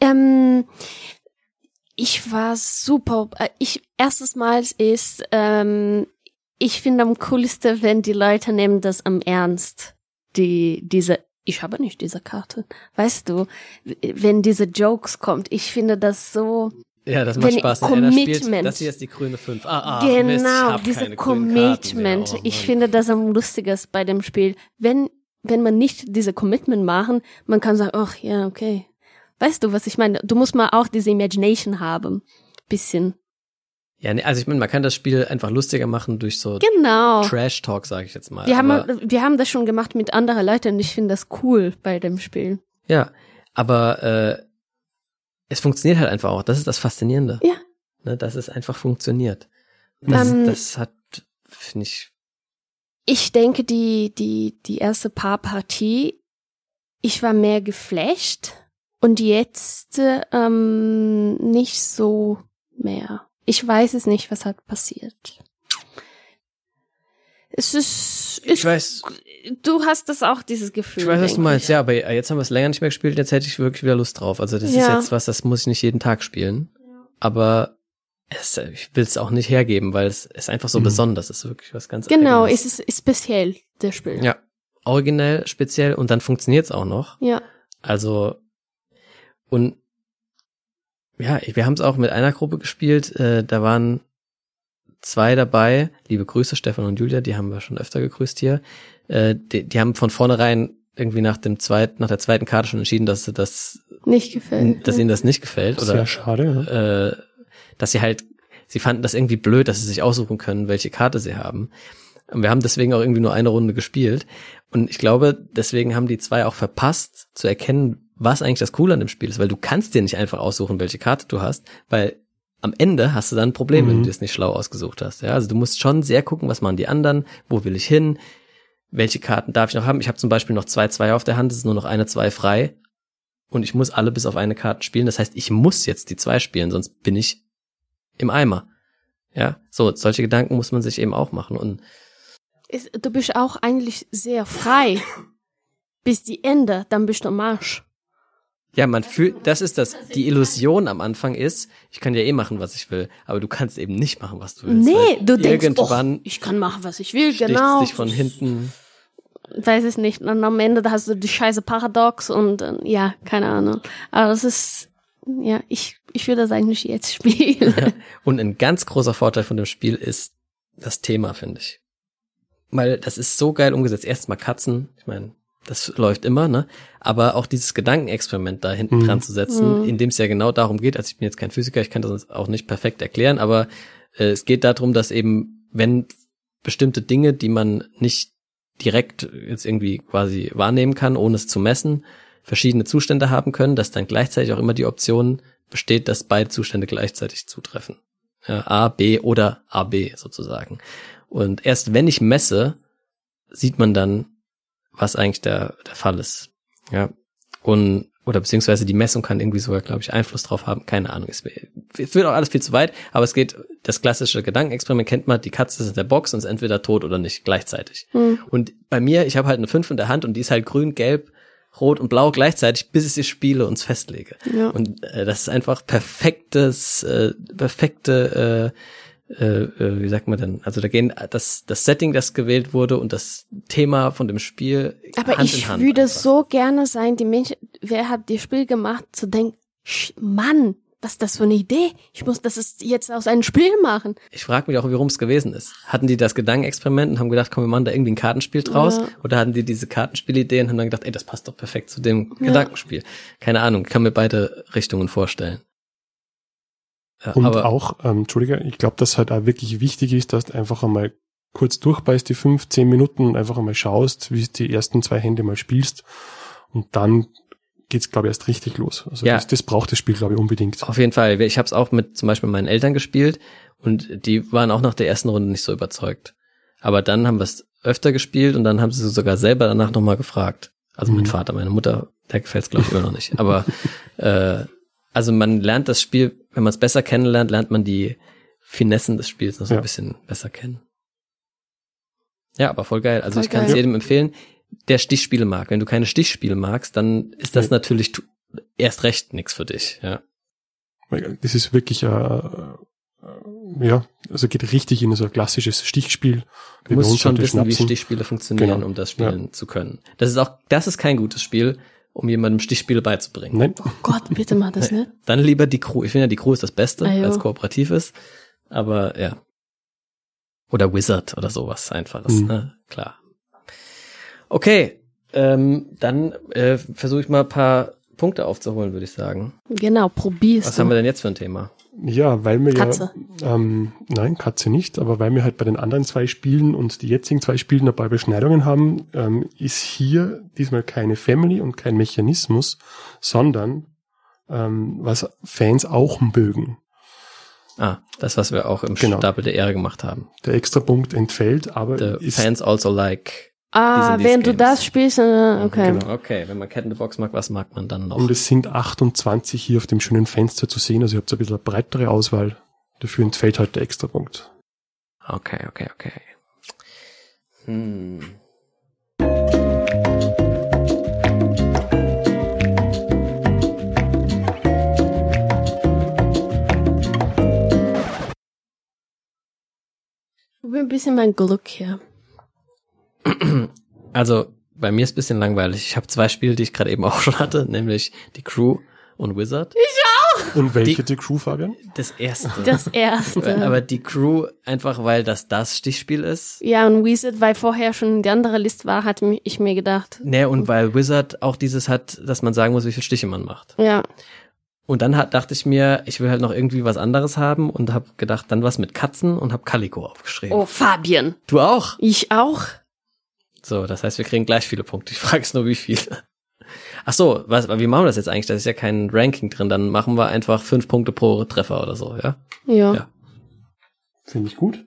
ich war super. Erstes Mal ist, ich finde am coolsten, wenn die Leute nehmen das am Ernst. Ich habe nicht diese Karte. Weißt du, wenn diese Jokes kommt, ich finde das so. Ja, das macht Spaß. Einer spielt, das hier ist die grüne 5. Genau, diese Commitment. Ich finde das am lustigsten bei dem Spiel. Wenn man nicht diese Commitment machen, man kann sagen, ach ja, okay. Weißt du, was ich meine? Du musst mal auch diese Imagination haben. Bisschen. Ja, nee, also ich meine, man kann das Spiel einfach lustiger machen durch so Trash-Talk, sage ich jetzt mal. Wir haben das schon gemacht mit anderen Leuten und ich finde das cool bei dem Spiel. Ja, aber es funktioniert halt einfach auch. Das ist das Faszinierende. Ja. Ne, dass es einfach funktioniert. Das hat, finde ich. Ich denke, die erste Paarpartie, ich war mehr geflasht und jetzt nicht so mehr. Ich weiß es nicht, was hat passiert. Ich weiß, du hast das auch, dieses Gefühl. ich weiß, was du meinst, ja, aber jetzt haben wir es länger nicht mehr gespielt, jetzt hätte ich wirklich wieder Lust drauf. Also das ist jetzt was, das muss ich nicht jeden Tag spielen. Aber ich will es auch nicht hergeben, weil es ist einfach so besonders, es ist wirklich was ganz Genau, Eigenes. es ist speziell, das Spiel. Ja, originell, speziell und dann funktioniert es auch noch. Ja. Also, und ja, wir haben es auch mit einer Gruppe gespielt, da waren 2 dabei, liebe Grüße, Stefan und Julia, die haben wir schon öfter gegrüßt hier, die haben von vornherein irgendwie nach der zweiten Karte schon entschieden, dass ihnen das nicht gefällt. Oder sehr schade, ja. Dass sie fanden das irgendwie blöd, dass sie sich aussuchen können, welche Karte sie haben. Und wir haben deswegen auch irgendwie nur eine Runde gespielt. Und ich glaube, deswegen haben die 2 auch verpasst, zu erkennen, was eigentlich das Coole an dem Spiel ist, weil du kannst dir nicht einfach aussuchen, welche Karte du hast, weil am Ende hast du dann ein Problem, wenn du das nicht schlau ausgesucht hast. Ja, also du musst schon sehr gucken, was machen die anderen, wo will ich hin, welche Karten darf ich noch haben. Ich habe zum Beispiel noch 2 auf der Hand, es ist nur noch eine 2 frei und ich muss alle bis auf eine Karte spielen. Das heißt, ich muss jetzt die 2 spielen, sonst bin ich im Eimer. Ja, so, solche Gedanken muss man sich eben auch machen. Und du bist auch eigentlich sehr frei bis die Ende, dann bist du am Arsch. ja, man fühlt, das ist das, die Illusion am Anfang ist, ich kann ja machen, was ich will, aber du kannst eben nicht machen, was du willst. Nee, du denkst, irgendwann ich kann machen, was ich will, sticht's genau. dich von hinten. Weiß es nicht. Und am Ende da hast du die scheiße Paradox und ja, keine Ahnung. Aber das ist, ja, ich will das eigentlich jetzt spielen. Und ein ganz großer Vorteil von dem Spiel ist das Thema, finde ich. Weil das ist so geil umgesetzt. Erstmal Katzen, ich meine, das läuft immer, ne? Aber auch dieses Gedankenexperiment da hinten dran zu setzen, in dem es ja genau darum geht, also ich bin jetzt kein Physiker, ich kann das auch nicht perfekt erklären, aber es geht darum, dass eben, wenn bestimmte Dinge, die man nicht direkt jetzt irgendwie quasi wahrnehmen kann, ohne es zu messen, verschiedene Zustände haben können, dass dann gleichzeitig auch immer die Option besteht, dass beide Zustände gleichzeitig zutreffen. Ja, A, B oder AB sozusagen. Und erst wenn ich messe, sieht man dann, was eigentlich der Fall ist. Ja. Oder beziehungsweise die Messung kann irgendwie sogar, glaube ich, Einfluss drauf haben. Keine Ahnung. Es wird auch alles viel zu weit, aber es geht, das klassische Gedankenexperiment kennt man, die Katze ist in der Box und ist entweder tot oder nicht gleichzeitig. Und bei mir, ich habe halt eine 5 in der Hand und die ist halt grün, gelb, rot und blau gleichzeitig, bis ich sie spiele und es festlege. Ja. Und das ist einfach perfekte, wie sagt man denn? Also da gehen das Setting, das gewählt wurde und das Thema von dem Spiel aber Hand in Hand. Aber ich würde so gerne sein, die Menschen, wer hat das Spiel gemacht, zu denken, Mann, was ist das für eine Idee? Ich muss das jetzt aus einem Spiel machen. Ich frage mich auch, warum es gewesen ist. Hatten die das Gedankenexperiment und haben gedacht, komm, wir machen da irgendwie ein Kartenspiel draus? Ja. Oder hatten die diese Kartenspielidee und haben dann gedacht, ey, das passt doch perfekt zu dem Gedankenspiel. Keine Ahnung, ich kann mir beide Richtungen vorstellen. Und aber auch, Entschuldige, ich glaube, dass halt auch wirklich wichtig ist, dass du einfach einmal kurz durchbeißt, die 5-10 Minuten und einfach einmal schaust, wie du die ersten 2 Hände mal spielst und dann geht's, glaube ich, erst richtig los. Also ja. Das braucht das Spiel, glaube ich, unbedingt. Auf jeden Fall. Ich habe es auch zum Beispiel mit meinen Eltern gespielt und die waren auch nach der ersten Runde nicht so überzeugt. Aber dann haben wir es öfter gespielt und dann haben sie sogar selber danach nochmal gefragt. Also mein Vater, meine Mutter, der gefällt's, glaube ich, immer noch nicht. Aber also man lernt das Spiel, wenn man es besser kennenlernt, lernt man die Finessen des Spiels noch so ein bisschen besser kennen. Ja, aber voll geil. Also voll ich kann es jedem empfehlen, der Stichspiele mag. Wenn du keine Stichspiele magst, dann ist das natürlich erst recht nichts für dich. Ja. Das ist wirklich also geht richtig in so ein klassisches Stichspiel. Du musst schon wissen, wie Stichspiele funktionieren, um das spielen zu können. Das ist kein gutes Spiel, um jemandem Stichspiele beizubringen. Nein. Oh Gott, bitte mach das nicht. Dann lieber die Crew. Ich finde ja, die Crew ist das Beste, als kooperativ ist. Aber ja. Oder Wizard oder sowas einfach. Das, klar. Okay, dann versuche ich mal ein paar Punkte aufzuholen, würde ich sagen. Genau, probier's. Was haben wir denn jetzt für ein Thema? Ja, weil wir Katze. Nein, Katze nicht, aber weil wir halt bei den anderen 2 Spielen und die jetzigen 2 Spielen dabei Überschneidungen haben, ist hier diesmal keine Family und kein Mechanismus, sondern was Fans auch mögen. Das, was wir auch im Stapel der Ehre gemacht haben. Der Extrapunkt entfällt, aber Fans also like wenn du das spielst, okay. Genau. Okay, wenn man Cat in the Box mag, was mag man dann noch? Und es sind 28 hier auf dem schönen Fenster zu sehen, also ihr habt ein bisschen eine breitere Auswahl. Dafür entfällt halt der Extrapunkt. Okay. Ich probiere ein bisschen mein Glück hier. Also, bei mir ist ein bisschen langweilig. Ich habe 2 Spiele, die ich gerade eben auch schon hatte, nämlich die Crew und Wizard. Und welche die Crew, Fabian? Das erste. Das erste. Aber die Crew einfach, weil das Stichspiel ist. Ja, und Wizard, weil vorher schon die andere Liste war, hatte ich mir gedacht. Ne, und weil Wizard auch dieses hat, dass man sagen muss, wie viele Stiche man macht. Ja. Und dann dachte ich mir, ich will halt noch irgendwie was anderes haben und habe gedacht, dann was mit Katzen und habe Calico aufgeschrieben. Oh, Fabian. Du auch? Ich auch. So, das heißt, wir kriegen gleich viele Punkte. Ich frage es nur, wie viele. Ach so, wie machen wir das jetzt eigentlich? Da ist ja kein Ranking drin. Dann machen wir einfach 5 Punkte pro Treffer oder so, ja? Ja. Finde ich gut.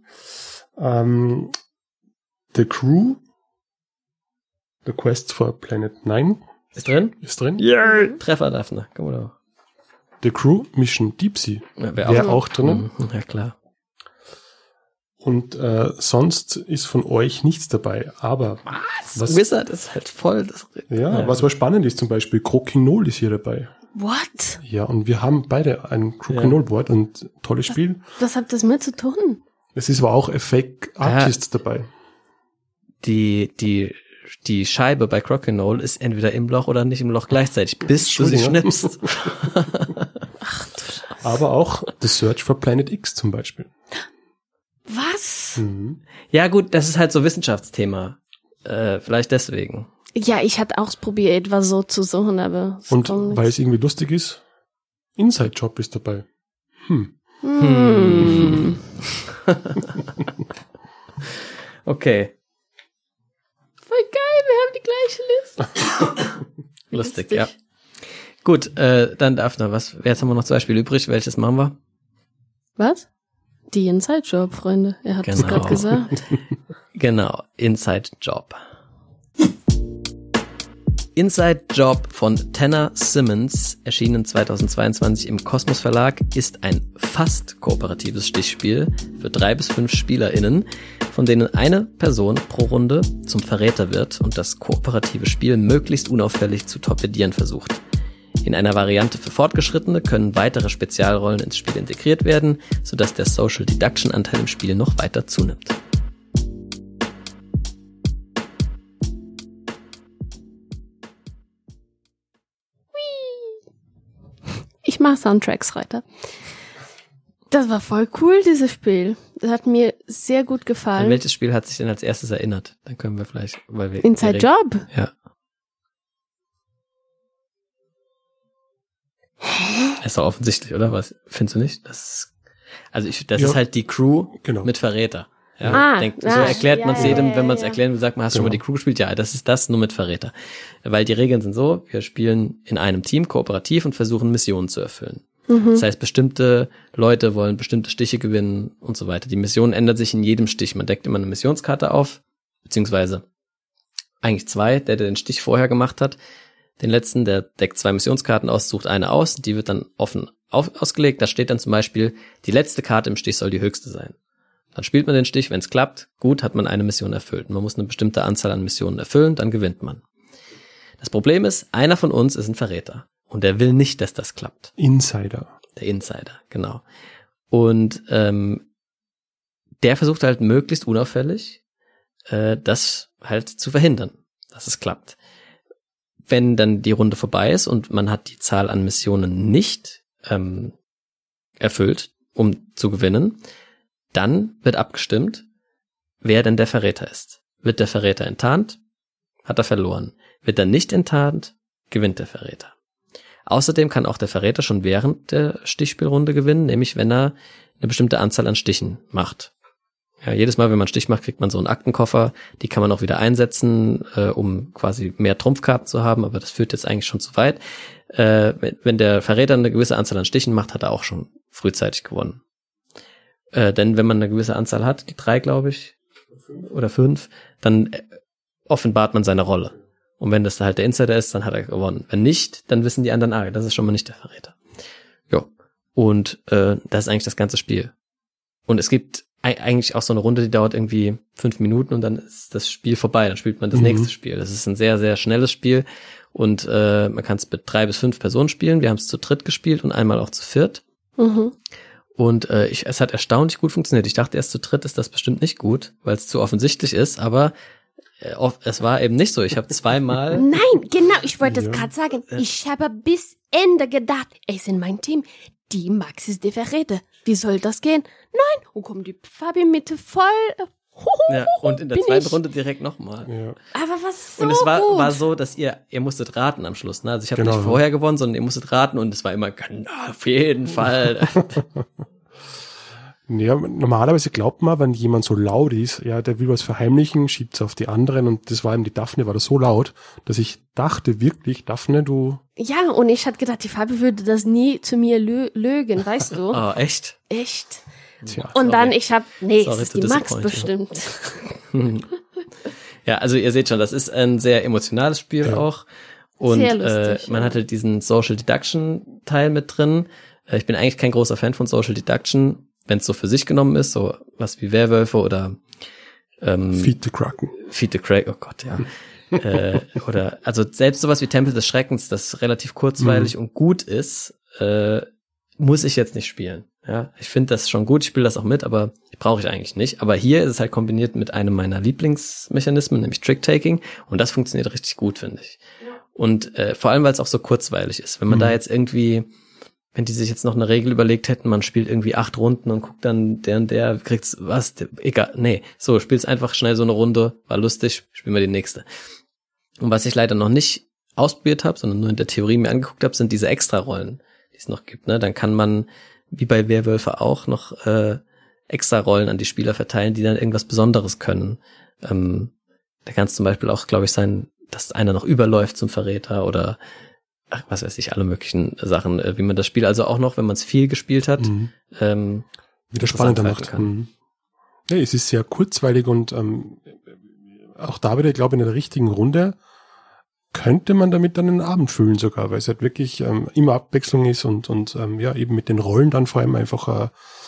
The Crew, The Quest for Planet 9 Ist drin? ist drin. Yeah. Treffer, Daphne. Komm mal. The Crew Mission Deep Sea Ja, wäre auch drinnen. Ja, klar. Und sonst ist von euch nichts dabei. Aber was Wizard ist halt voll. was aber spannend ist, zum Beispiel Crokinole ist hier dabei. What? Ja, und wir haben beide ein Crokinole-Board und tolles Spiel. Was hat das mit zu tun? Es ist aber auch Effect Artists dabei. Die Scheibe bei Crokinole ist entweder im Loch oder nicht im Loch gleichzeitig, bis du sie schnippst. Ach du Scheiße. Aber auch The Search for Planet X zum Beispiel. Was? Ja gut, das ist halt so Wissenschaftsthema. Vielleicht deswegen. Ja, ich hatte auch probiert, etwas so zu suchen, aber es Und kommt weil nichts. es irgendwie lustig ist, Inside Job ist dabei. Okay, Voll geil, wir haben die gleiche Liste. lustig, ja. Gut, dann Daphne, jetzt haben wir noch 2 Spiele übrig. Welches machen wir? Was? Die Inside-Job, Freunde. Er hat es Genau. gerade gesagt. Genau, Inside Job. Inside Job von Tanner Simmons, erschienen 2022 im Kosmos Verlag, ist ein fast kooperatives Stichspiel für 3 bis 5 SpielerInnen, von denen eine Person pro Runde zum Verräter wird und das kooperative Spiel möglichst unauffällig zu torpedieren versucht. In einer Variante für Fortgeschrittene können weitere Spezialrollen ins Spiel integriert werden, sodass der Social Deduction Anteil im Spiel noch weiter zunimmt. Ich mache Soundtracks weiter. Das war voll cool, dieses Spiel. Das hat mir sehr gut An gefallen. welches Spiel hat sich denn als erstes erinnert? Dann können wir vielleicht, weil wir Inside Job? Ja. Ist doch offensichtlich, oder? Was findest du nicht? Das ist halt die Crew Genau. mit Verräter. Ja, Ah, so ja, erklärt ja, man es ja, jedem, ja, wenn man es ja. erklären will, sagt man, hast du schon mal die Crew gespielt? Ja, das ist das, nur mit Verräter. Weil die Regeln sind so, wir spielen in einem Team kooperativ und versuchen Missionen zu erfüllen. Das heißt, bestimmte Leute wollen bestimmte Stiche gewinnen und so weiter. Die Mission ändert sich in jedem Stich. Man deckt immer eine Missionskarte auf, beziehungsweise eigentlich 2, der den Stich vorher gemacht hat. Den letzten, der deckt 2 Missionskarten aus, sucht eine aus, die wird dann offen ausgelegt. Da steht dann zum Beispiel, die letzte Karte im Stich soll die höchste sein. Dann spielt man den Stich, wenn es klappt, gut, hat man eine Mission erfüllt. Man muss eine bestimmte Anzahl an Missionen erfüllen, dann gewinnt man. Das Problem ist, einer von uns ist ein Verräter. Und der will nicht, dass das klappt. Insider. Der Insider, genau. Und der versucht halt möglichst unauffällig, das halt zu verhindern, dass es klappt. Wenn dann die Runde vorbei ist und man hat die Zahl an Missionen nicht erfüllt, um zu gewinnen, dann wird abgestimmt, wer denn der Verräter ist. Wird der Verräter enttarnt, hat er verloren. Wird er nicht enttarnt, gewinnt der Verräter. Außerdem kann auch der Verräter schon während der Stichspielrunde gewinnen, nämlich wenn er eine bestimmte Anzahl an Stichen macht. Ja, jedes Mal, wenn man einen Stich macht, kriegt man so einen Aktenkoffer. Die kann man auch wieder einsetzen, um quasi mehr Trumpfkarten zu haben, aber das führt jetzt eigentlich schon zu weit. Wenn der Verräter eine gewisse Anzahl an Stichen macht, hat er auch schon frühzeitig gewonnen. Denn wenn man eine gewisse Anzahl hat, 3 glaube ich, oder 5, dann offenbart man seine Rolle. Und wenn das halt der Insider ist, dann hat er gewonnen. Wenn nicht, dann wissen die anderen, das ist schon mal nicht der Verräter. Jo. Und das ist eigentlich das ganze Spiel. Und es gibt eigentlich auch so eine Runde, die dauert irgendwie 5 Minuten und dann ist das Spiel vorbei. Dann spielt man das nächste Spiel. Das ist ein sehr, sehr schnelles Spiel und man kann es mit 3 bis 5 Personen spielen. Wir haben es zu dritt gespielt und einmal auch zu viert. Und es hat erstaunlich gut funktioniert. Ich dachte erst zu dritt ist das bestimmt nicht gut, weil es zu offensichtlich ist, aber es war eben nicht so. Ich habe zweimal... Nein, genau, ich wollte es gerade sagen. Ich habe bis Ende gedacht, ey, ist in meinem Team, die Max ist die Verräter. Wie soll das gehen? Nein, und kommt die Fabi Mitte voll... Ja, und in der zweiten Runde direkt nochmal. Ja. Aber was so und es war gut. So, dass ihr musstet raten am Schluss. Ne? Also ich habe nicht vorher gewonnen, sondern ihr musstet raten und es war immer, auf jeden Fall. Ja, normalerweise glaubt man, wenn jemand so laut ist, ja, der will was verheimlichen, schiebt es auf die anderen und das war eben, die Daphne war da so laut, dass ich dachte wirklich, Daphne, du... Ja, und ich hatte gedacht, die Fabi würde das nie zu mir lügen, weißt du? Oh, echt? Echt. Tja. Und dann, es ist die to Max disappoint bestimmt. Ja, also ihr seht schon, das ist ein sehr emotionales Spiel auch. Und sehr lustig, man hat halt diesen Social Deduction Teil mit drin. Ich bin eigentlich kein großer Fan von Social Deduction, wenn es so für sich genommen ist, so was wie Werwölfe oder Feed the Kraken. Feed the Kraken, oh Gott, ja. Oder also selbst sowas wie Tempel des Schreckens, das relativ kurzweilig und gut ist, muss ich jetzt nicht spielen. Ja, ich finde das schon gut, ich spiele das auch mit, aber brauche ich eigentlich nicht. Aber hier ist es halt kombiniert mit einem meiner Lieblingsmechanismen, nämlich Trick-Taking, und das funktioniert richtig gut, finde ich. Und vor allem, weil es auch so kurzweilig ist. Wenn man da jetzt irgendwie, wenn die sich jetzt noch eine Regel überlegt hätten, man spielt irgendwie 8 Runden und guckt dann, der kriegt's was, egal, nee, so, spiel's einfach schnell so eine Runde, war lustig, spielen wir die nächste. Und was ich leider noch nicht ausprobiert habe, sondern nur in der Theorie mir angeguckt habe, sind diese Extra-Rollen, die es noch gibt. Ne? Dann kann man, wie bei Werwölfe auch, noch Extra-Rollen an die Spieler verteilen, die dann irgendwas Besonderes können. Da kann es zum Beispiel auch, glaube ich, sein, dass einer noch überläuft zum Verräter oder was weiß ich, alle möglichen Sachen, wie man das Spiel also auch noch, wenn man es viel gespielt hat, wieder spannender macht. Ja, es ist sehr kurzweilig und auch da wieder, ich glaube, in der richtigen Runde könnte man damit dann einen Abend füllen sogar, weil es halt wirklich immer Abwechslung ist und ja, eben mit den Rollen dann vor allem einfach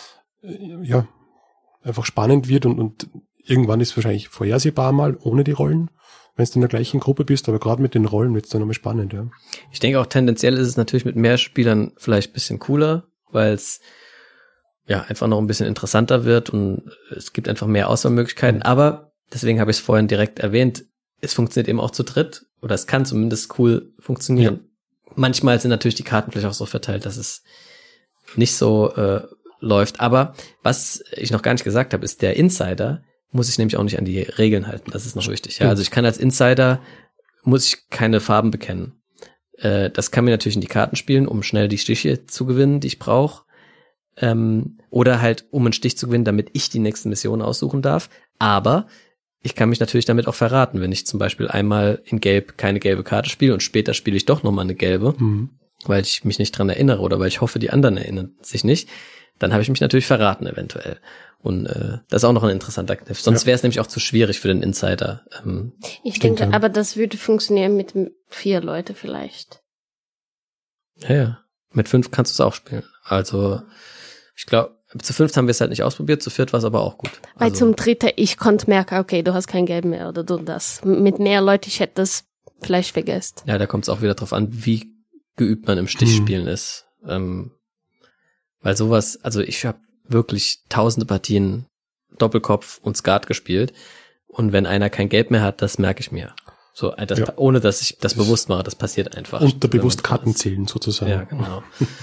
einfach spannend wird und irgendwann ist es wahrscheinlich vorhersehbar mal ohne die Rollen, wenn du in der gleichen Gruppe bist, aber gerade mit den Rollen wird es dann nochmal spannend, ja. Ich denke auch tendenziell ist es natürlich mit mehr Spielern vielleicht ein bisschen cooler, weil es ja einfach noch ein bisschen interessanter wird und es gibt einfach mehr Auswahlmöglichkeiten, aber deswegen habe ich es vorhin direkt erwähnt, es funktioniert eben auch zu dritt oder es kann zumindest cool funktionieren. Ja. Manchmal sind natürlich die Karten vielleicht auch so verteilt, dass es nicht so läuft, aber was ich noch gar nicht gesagt habe, ist der Insider muss ich nämlich auch nicht an die Regeln halten. Das ist noch wichtig. Ja, also ich kann als Insider, muss ich keine Farben bekennen. Das kann mir natürlich in die Karten spielen, um schnell die Stiche zu gewinnen, die ich brauche. Oder halt, um einen Stich zu gewinnen, damit ich die nächste Mission aussuchen darf. Aber ich kann mich natürlich damit auch verraten, wenn ich zum Beispiel einmal in Gelb keine gelbe Karte spiele und später spiele ich doch nochmal eine gelbe, weil ich mich nicht dran erinnere oder weil ich hoffe, die anderen erinnern sich nicht, dann habe ich mich natürlich verraten eventuell. Und das ist auch noch ein interessanter Kniff. Sonst wäre es nämlich auch zu schwierig für den Insider. Ich denke, aber das würde funktionieren mit 4 Leute vielleicht. Ja. Mit 5 kannst du es auch spielen. Also, ich glaube, zu 5 haben wir es halt nicht ausprobiert, zu 4 war es aber auch gut. Weil zum 3. ich konnte merken, okay, du hast kein Gelb mehr oder du das. Mit mehr Leuten, ich hätte das vielleicht vergessen. Ja, da kommt es auch wieder drauf an, wie geübt man im Stichspielen ist. Weil sowas, also ich habe wirklich tausende Partien Doppelkopf und Skat gespielt und wenn einer kein Gelb mehr hat, das merke ich mir. So, ohne dass ich das bewusst mache, das passiert einfach. Unterbewusst Karten zählen sozusagen. Ja, genau.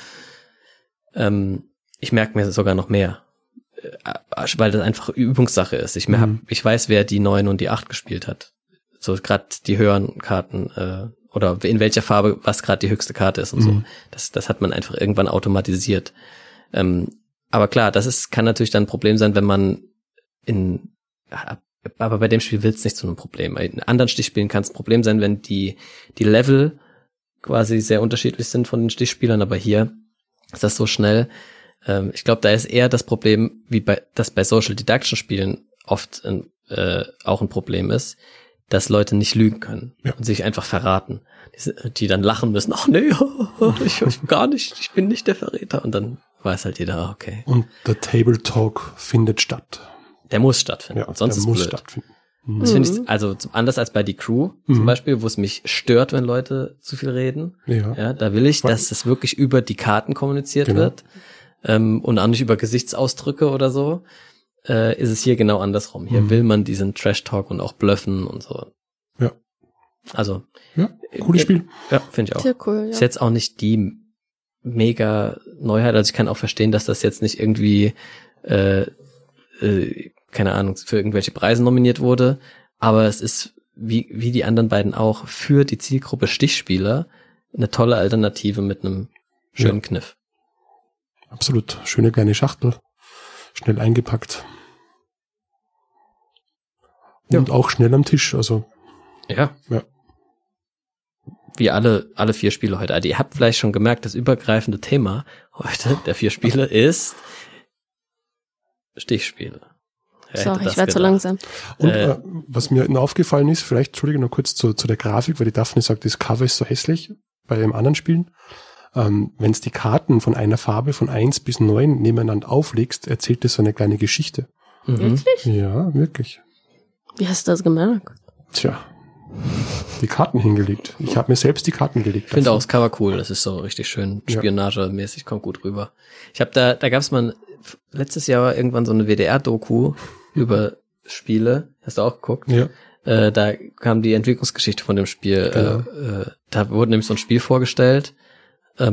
Ich merke mir sogar noch mehr, weil das einfach Übungssache ist. Ich weiß, wer die 9 und die 8 gespielt hat. So gerade die höheren Karten oder in welcher Farbe was gerade die höchste Karte ist und so. Das hat man einfach irgendwann automatisiert. Aber klar, kann natürlich dann ein Problem sein, wenn man aber bei dem Spiel wird es nicht zu einem Problem. In anderen Stichspielen kann es ein Problem sein, wenn die Level quasi sehr unterschiedlich sind von den Stichspielern, aber hier ist das so schnell. Ich glaube, da ist eher das Problem, das bei Social Deduction Spielen oft auch ein Problem ist, dass Leute nicht lügen können und sich einfach verraten. Die dann lachen müssen, ach nee, ich gar nicht, ich bin nicht der Verräter. Und dann weiß halt jeder, okay. Und der Table Talk findet statt. Der muss stattfinden, Ja, sonst der ist muss blöd. stattfinden. Das finde ich, also anders als bei die Crew zum Beispiel, wo es mich stört, wenn Leute zu viel reden. Ja. Ja, da will ich, dass es wirklich über die Karten kommuniziert Genau. wird und auch nicht über Gesichtsausdrücke oder so. Ist es hier genau andersrum. Hier will man diesen Trash-Talk und auch bluffen und so. Ja. Also. Ja, cooles Spiel. Ja, finde ich auch. Sehr cool, Ist ja. jetzt auch nicht die mega Neuheit. Also ich kann auch verstehen, dass das jetzt nicht irgendwie keine Ahnung, für irgendwelche Preise nominiert wurde, aber es ist, wie die anderen beiden auch, für die Zielgruppe Stichspieler eine tolle Alternative mit einem schönen Kniff. Absolut. Schöne kleine Schachtel. Schnell eingepackt. Und auch schnell am Tisch. Also, Ja. ja. Wie alle 4 Spiele heute. Also ihr habt vielleicht schon gemerkt, das übergreifende Thema heute der 4 Spiele ist Stichspiele. Wer So, hätte das ich werde zu gedacht? langsam. Und was mir noch aufgefallen ist, vielleicht, Entschuldige, noch kurz zu der Grafik, weil die Daphne sagt, das Cover ist so hässlich bei den anderen Spielen. Wenn es die Karten von einer Farbe von 1 bis 9 nebeneinander auflegst, erzählt das so eine kleine Geschichte. Wirklich? Ja, wirklich. Wie hast du das gemerkt? Tja, die Karten hingelegt. Ich habe mir selbst die Karten gelegt. Ich finde auch das Cover cool, das ist so richtig schön Ja. spionagemäßig, kommt gut rüber. Ich habe da gab es mal letztes Jahr irgendwann so eine WDR-Doku über Spiele, hast du auch geguckt? Ja. Da kam die Entwicklungsgeschichte von dem Spiel, Genau. da wurde nämlich so ein Spiel vorgestellt, es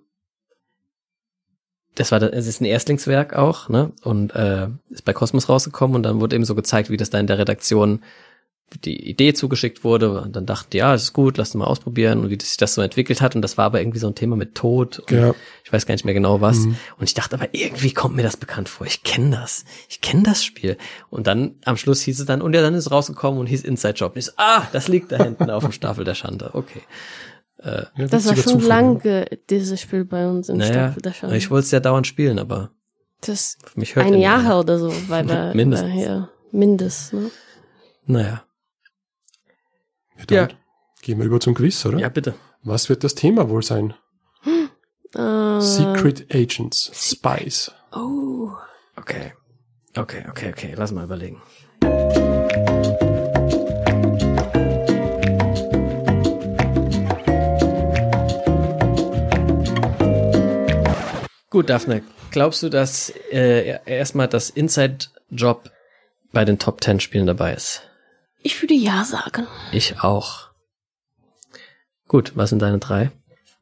ist ein Erstlingswerk auch, ne, und ist bei Cosmos rausgekommen und dann wurde eben so gezeigt, wie das da in der Redaktion die Idee zugeschickt wurde und dann dachten die, ja, das ist gut, lass uns mal ausprobieren und wie sich das so entwickelt hat und das war aber irgendwie so ein Thema mit Tod und Ja. ich weiß gar nicht mehr genau was und ich dachte aber irgendwie kommt mir das bekannt vor, ich kenne das Spiel und dann am Schluss hieß es dann und ja, dann ist es rausgekommen und hieß Inside Job und ich so, das liegt da hinten auf dem Stapel der Schande, okay. Ja, Das war witziger schon Zufall, lange, dieses Spiel bei uns im Stapel der Schande. Ich wollte es ja dauernd spielen, aber Das für mich hört ein ihr Jahr nicht. her oder so, weil wir Mindestens. Ja, mindestens, ne? Naja, Ja, dann gehen wir über zum Quiz, oder? ja bitte. Was wird das Thema wohl sein? Secret Agents, Spies. Oh. Okay, lass mal überlegen. Gut, Daphne, glaubst du, dass erstmal das Inside-Job bei den Top 10 Spielen dabei ist? Ich würde ja sagen. Ich auch. Gut, was sind deine 3?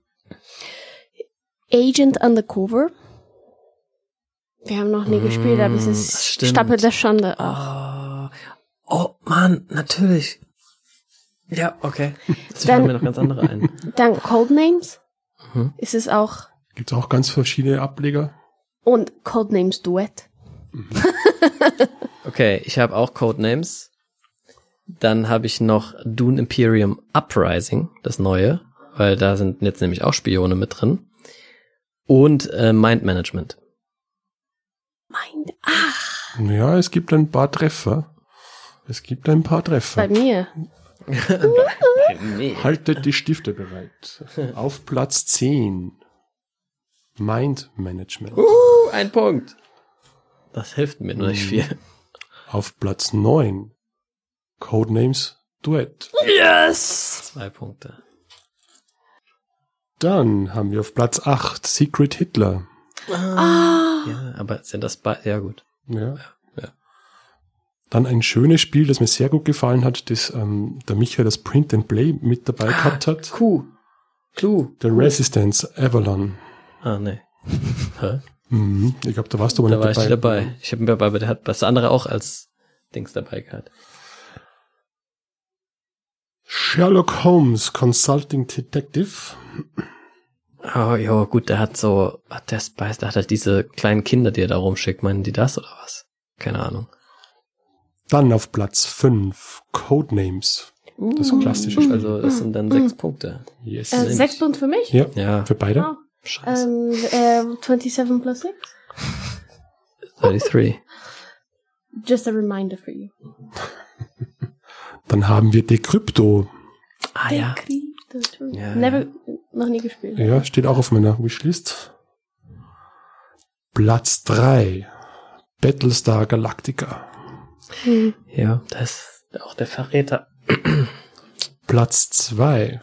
Agent Undercover. Wir haben noch nie gespielt, aber es ist stimmt. Stapel der Schande auch. Oh Mann, natürlich. Ja, okay. Jetzt Dann- fallen mir noch ganz andere ein. Dann Codenames. Ist es auch. Gibt es auch ganz verschiedene Ableger. Und Codenames Duett. Okay, ich habe auch Codenames. Dann habe ich noch Dune Imperium Uprising, das neue, weil da sind jetzt nämlich auch Spione mit drin. Und Mind Management. Ja, es gibt ein paar Treffer. Bei mir. Haltet die Stifte bereit. Auf Platz 10. Mind Management. Ein Punkt. Das hilft mir nur nicht viel. Auf Platz 9. Codenames Duett. Yes! 2 Punkte. Dann haben wir auf Platz 8 Secret Hitler. Ja, aber sind das ja gut. Ja. Ja. Dann ein schönes Spiel, das mir sehr gut gefallen hat, das der Michael das Print and Play mit dabei gehabt hat. Clue. The Resistance Avalon. Nee. Hä? Ich glaube, da warst du aber Da nicht war ich dabei. nicht dabei. Ich habe mir der hat das andere auch als Dings dabei gehabt. Sherlock Holmes Consulting Detective. Oh, ja, gut, der hat halt diese kleinen Kinder, die er da rumschickt. Meinen die das oder was? Keine Ahnung. Dann auf Platz 5 Codenames. Das klassische Spiel. Also, das sind dann 6 Punkte. Yes. 6 Punkte für mich? Ja, Ja, für beide. Oh. scheiße. 27 plus 6? 33. Just a reminder for you. Dann haben wir Decrypto. Ah, ja. Ja, Never, noch nie gespielt. Ja, steht auch auf meiner Wishlist. Platz 3, Battlestar Galactica. Ja, das ist auch der Verräter. Platz 2,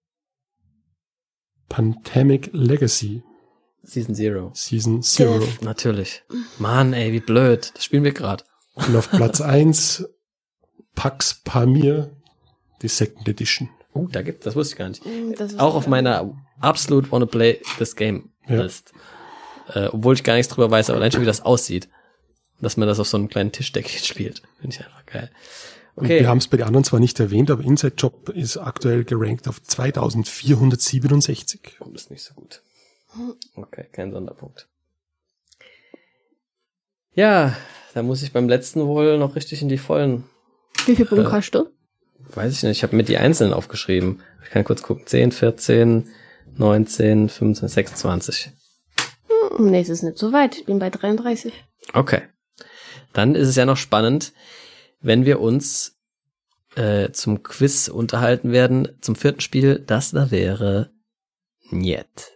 Pandemic Legacy. Season Zero. Season Zero. Natürlich. Mann, ey, wie blöd. Das spielen wir gerade. Und auf Platz 1, Pax Pamir, die Second Edition. Das wusste ich gar nicht. Das Auch auf meiner absolut wanna play this game List. Obwohl ich gar nichts drüber weiß, aber allein schon wie das aussieht. Dass man das auf so einem kleinen Tischdeckchen spielt. Finde ich einfach geil. Okay. Und wir haben es bei den anderen zwar nicht erwähnt, aber Inside Job ist aktuell gerankt auf 2467. Oh, das ist nicht so gut. Okay, kein Sonderpunkt. Ja, da muss ich beim letzten wohl noch richtig in die Vollen. Wie viel Punkte hast du? Weiß ich nicht, ich habe mir die einzelnen aufgeschrieben. Ich kann kurz gucken. 10, 14, 19, 25, 26. Nee, es ist nicht so weit. Ich bin bei 33. Okay. Dann ist es ja noch spannend, wenn wir uns zum Quiz unterhalten werden, zum 4. Spiel, das da wäre Njet.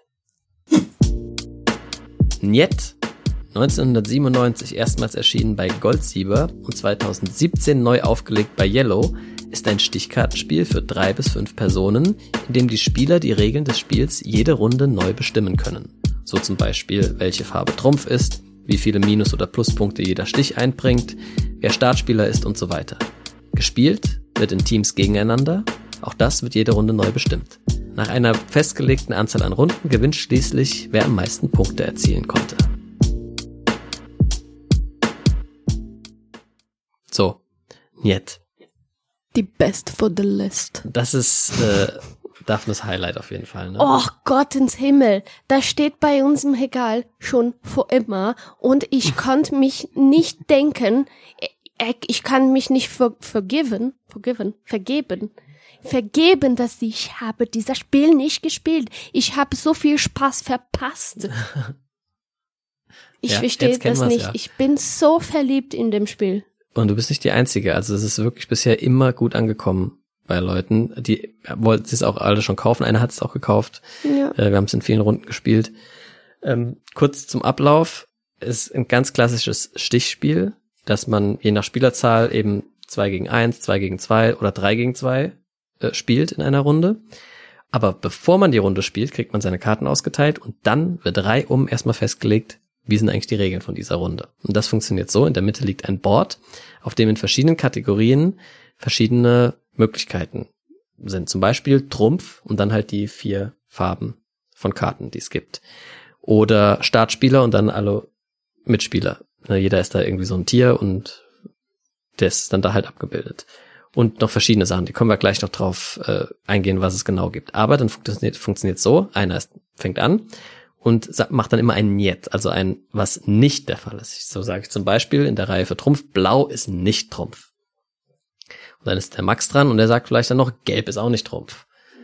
Njet, 1997 erstmals erschienen bei Goldsieber und 2017 neu aufgelegt bei Yellow, ist ein Stichkartenspiel für 3 bis 5 Personen, in dem die Spieler die Regeln des Spiels jede Runde neu bestimmen können. So zum Beispiel, welche Farbe Trumpf ist, wie viele Minus- oder Pluspunkte jeder Stich einbringt, wer Startspieler ist und so weiter. Gespielt wird in Teams gegeneinander, auch das wird jede Runde neu bestimmt. Nach einer festgelegten Anzahl an Runden gewinnt schließlich, wer am meisten Punkte erzielen konnte. So, Njet. Die best for the list. Das ist Daphnes Highlight auf jeden Fall. Ne? Oh Gott ins Himmel, das steht bei uns im Regal schon vor immer und ich konnte mich nicht denken, ich kann mich nicht vergeben, dass ich habe dieses Spiel nicht gespielt. Ich habe so viel Spaß verpasst. Ich verstehe das nicht. Ja. Ich bin so verliebt in dem Spiel. Und du bist nicht die Einzige. Also es ist wirklich bisher immer gut angekommen bei Leuten. Die wollten es auch alle schon kaufen. Einer hat es auch gekauft. Ja. Wir haben es in vielen Runden gespielt. Kurz zum Ablauf. Ist ein ganz klassisches Stichspiel, dass man je nach Spielerzahl eben 2 gegen 1, 2 gegen 2 oder 3 gegen 2 spielt in einer Runde. Aber bevor man die Runde spielt, kriegt man seine Karten ausgeteilt und dann wird reihum erstmal festgelegt, wie sind eigentlich die Regeln von dieser Runde. Und das funktioniert so, in der Mitte liegt ein Board, auf dem in verschiedenen Kategorien verschiedene Möglichkeiten sind. Zum Beispiel Trumpf und dann halt die 4 Farben von Karten, die es gibt. Oder Startspieler und dann alle Mitspieler. Jeder ist da irgendwie so ein Tier und der ist dann da halt abgebildet. Und noch verschiedene Sachen, die können wir gleich noch drauf eingehen, was es genau gibt. Aber dann funktioniert so, einer fängt an und macht dann immer ein Njet, also ein, was nicht der Fall ist. So sage ich zum Beispiel in der Reihe für Trumpf, Blau ist nicht Trumpf. Und dann ist der Max dran und der sagt vielleicht dann noch, Gelb ist auch nicht Trumpf.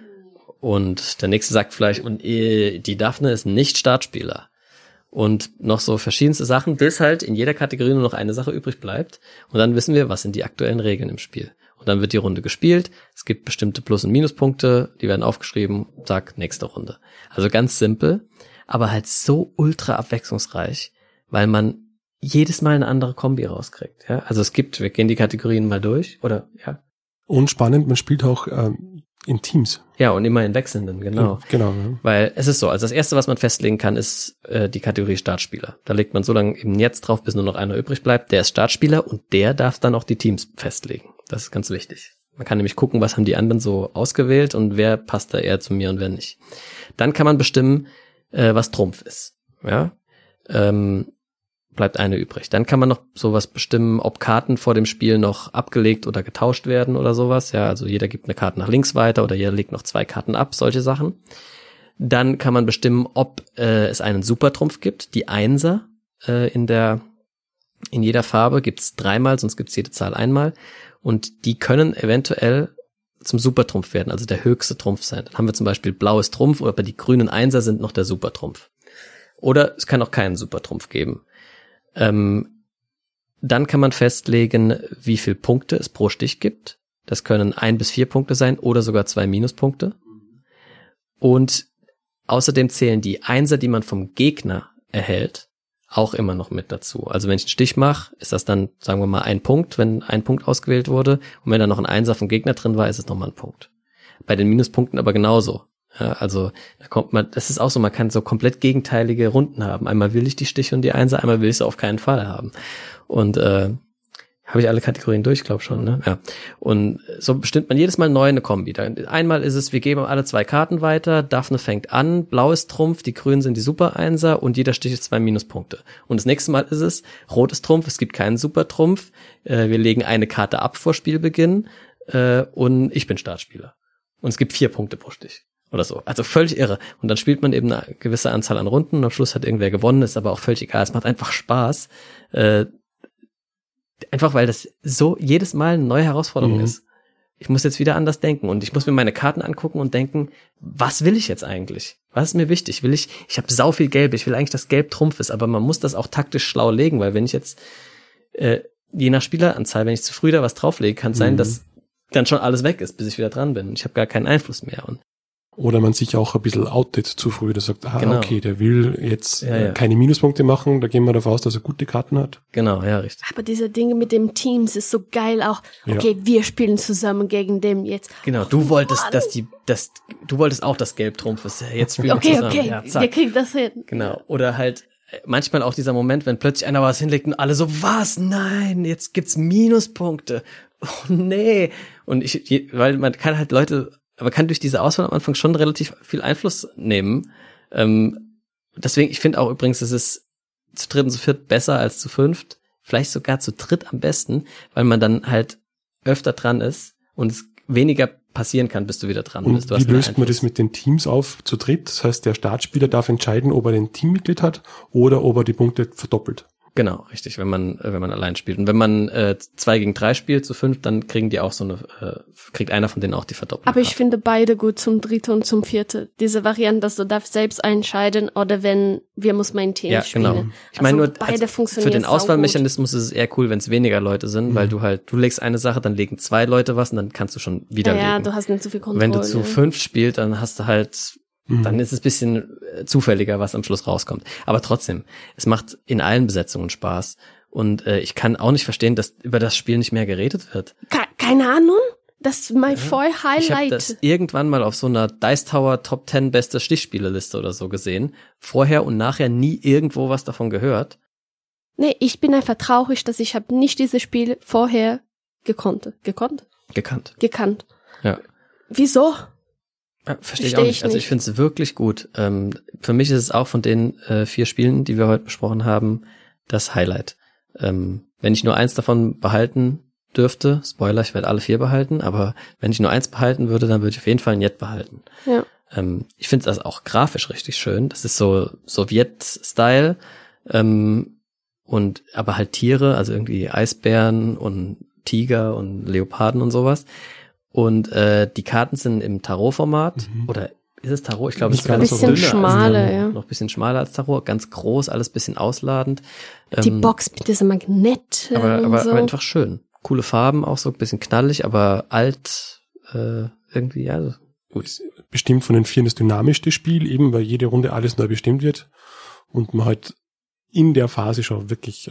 Und der nächste sagt vielleicht, und die Daphne ist nicht Startspieler. Und noch so verschiedenste Sachen, bis halt in jeder Kategorie nur noch eine Sache übrig bleibt. Und dann wissen wir, was sind die aktuellen Regeln im Spiel. Und dann wird die Runde gespielt. Es gibt bestimmte Plus- und Minuspunkte, die werden aufgeschrieben, zack, nächste Runde. Also ganz simpel, aber halt so ultra abwechslungsreich, weil man jedes Mal eine andere Kombi rauskriegt. Ja? Also wir gehen die Kategorien mal durch, oder ja. Und spannend, man spielt auch in Teams. Ja, und immer in wechselnden, genau. Genau. Ja. Weil es ist so, also das Erste, was man festlegen kann, ist die Kategorie Startspieler. Da legt man so lange eben jetzt drauf, bis nur noch einer übrig bleibt. Der ist Startspieler und der darf dann auch die Teams festlegen. Das ist ganz wichtig. Man kann nämlich gucken, was haben die anderen so ausgewählt und wer passt da eher zu mir und wer nicht. Dann kann man bestimmen, was Trumpf ist. Ja, bleibt eine übrig. Dann kann man noch sowas bestimmen, ob Karten vor dem Spiel noch abgelegt oder getauscht werden oder sowas. Ja, also jeder gibt eine Karte nach links weiter oder jeder legt noch 2 Karten ab, solche Sachen. Dann kann man bestimmen, ob es einen Supertrumpf gibt. Die Einser in jeder Farbe gibt's 3-mal, sonst gibt's jede Zahl einmal. Und die können eventuell zum Supertrumpf werden, also der höchste Trumpf sein. Dann haben wir zum Beispiel blaues Trumpf, aber die grünen Einser sind noch der Supertrumpf. Oder es kann auch keinen Supertrumpf geben. Dann kann man festlegen, wie viel Punkte es pro Stich gibt. Das können 1 bis 4 Punkte sein oder sogar 2 Minuspunkte. Und außerdem zählen die Einser, die man vom Gegner erhält, auch immer noch mit dazu. Also wenn ich einen Stich mache, ist das dann, sagen wir mal, 1 Punkt, wenn 1 Punkt ausgewählt wurde. Und wenn da noch ein Einser vom Gegner drin war, ist es nochmal 1 Punkt. Bei den Minuspunkten aber genauso. Ja, also da kommt man, das ist auch so, man kann so komplett gegenteilige Runden haben. Einmal will ich die Stiche und die Einser, einmal will ich sie auf keinen Fall haben. Und habe ich alle Kategorien durch, glaube schon, ne? Ja. Und so bestimmt man jedes Mal neu eine Kombi. Einmal ist es, wir geben alle 2 Karten weiter, Daphne fängt an, blau ist Trumpf, die grünen sind die Super-Einser und jeder Stich ist 2 Minuspunkte. Und das nächste Mal ist es, rot ist Trumpf, es gibt keinen Super-Trumpf, wir legen eine Karte ab vor Spielbeginn und ich bin Startspieler. Und es gibt 4 Punkte pro Stich. Oder so. Also völlig irre. Und dann spielt man eben eine gewisse Anzahl an Runden und am Schluss hat irgendwer gewonnen, ist aber auch völlig egal. Es macht einfach Spaß. Einfach weil das so jedes Mal eine neue Herausforderung ist. Ich muss jetzt wieder anders denken und ich muss mir meine Karten angucken und denken, was will ich jetzt eigentlich? Was ist mir wichtig? Ich habe sau viel Gelb, ich will eigentlich, dass Gelb Trumpf ist, aber man muss das auch taktisch schlau legen, weil wenn ich jetzt, je nach Spieleranzahl, wenn ich zu früh da was drauflege, kann es sein, dass dann schon alles weg ist, bis ich wieder dran bin. Ich habe gar keinen Einfluss mehr. Oder man sich auch ein bisschen outet zu früh, der sagt, genau. Okay, der will jetzt keine Minuspunkte machen, da gehen wir davon aus, dass er gute Karten hat. Genau, ja, richtig. Aber diese Dinge mit dem Teams ist so geil auch. Okay, wir spielen zusammen gegen den jetzt. Genau, du wolltest, du wolltest auch, dass Gelb Trumpf ist. Jetzt spielen wir zusammen. Okay, ja, zack. wir kriegen das hin. Genau, oder halt manchmal auch dieser Moment, wenn plötzlich einer was hinlegt und alle so, was? Nein, jetzt gibt's Minuspunkte. Oh nee. Und weil man kann halt aber kann durch diese Auswahl am Anfang schon relativ viel Einfluss nehmen. Deswegen, ich finde auch übrigens, es ist zu dritt und zu viert besser als zu fünft. Vielleicht sogar zu dritt am besten, weil man dann halt öfter dran ist und es weniger passieren kann, bis du wieder dran bist. Und wie löst man das mit den Teams auf zu dritt? Das heißt, der Startspieler darf entscheiden, ob er ein Teammitglied hat oder ob er die Punkte verdoppelt. Genau, richtig, wenn man allein spielt. Und wenn man 2 gegen 3 spielt, zu 5, dann kriegen die auch kriegt einer von denen auch die Verdopplung. Aber ich finde beide gut zum Dritte und zum Vierte. Diese Variante, dass du darfst selbst entscheiden oder wenn wir muss mein Team spielen. Genau. Ich meine nur, beide funktionieren für den Auswahlmechanismus ist es eher cool, wenn es weniger Leute sind, weil du legst eine Sache, dann legen 2 Leute was und dann kannst du schon widerlegen. Ja, du hast nicht so viel Kontrolle. Wenn du zu 5 spielst, dann hast du halt dann ist es ein bisschen zufälliger, was am Schluss rauskommt. Aber trotzdem, es macht in allen Besetzungen Spaß. Und ich kann auch nicht verstehen, dass über das Spiel nicht mehr geredet wird. Keine Ahnung. Das ist mein voll Highlight. Ich habe das irgendwann mal auf so einer Dice Tower Top 10 beste Stichspieleliste oder so gesehen. Vorher und nachher nie irgendwo was davon gehört. Nee, ich bin einfach traurig, dass ich habe nicht dieses Spiel vorher gekannt. Ja. Wieso? Verstehe ich auch nicht. Also ich finde es wirklich gut. Für mich ist es auch von den 4 Spielen, die wir heute besprochen haben, das Highlight. Wenn ich nur eins davon behalten dürfte, Spoiler, ich werde alle 4 behalten, aber wenn ich nur eins behalten würde, dann würde ich auf jeden Fall ein Jet behalten. Ja. Ich finde das auch grafisch richtig schön. Das ist so Sowjet-Style und aber halt Tiere, also irgendwie Eisbären und Tiger und Leoparden und sowas. Und die Karten sind im Tarot-Format. Oder ist es Tarot? Ich glaube, es ist ein bisschen schmaler, ja. Noch ein bisschen schmaler als Tarot. Ganz groß, alles ein bisschen ausladend. Die Box mit diesem Magnet. Aber einfach schön. Coole Farben, auch so ein bisschen knallig, aber alt irgendwie, ja. So. Gut. Bestimmt von den 4 das dynamischste Spiel, eben weil jede Runde alles neu bestimmt wird. Und man halt in der Phase schon wirklich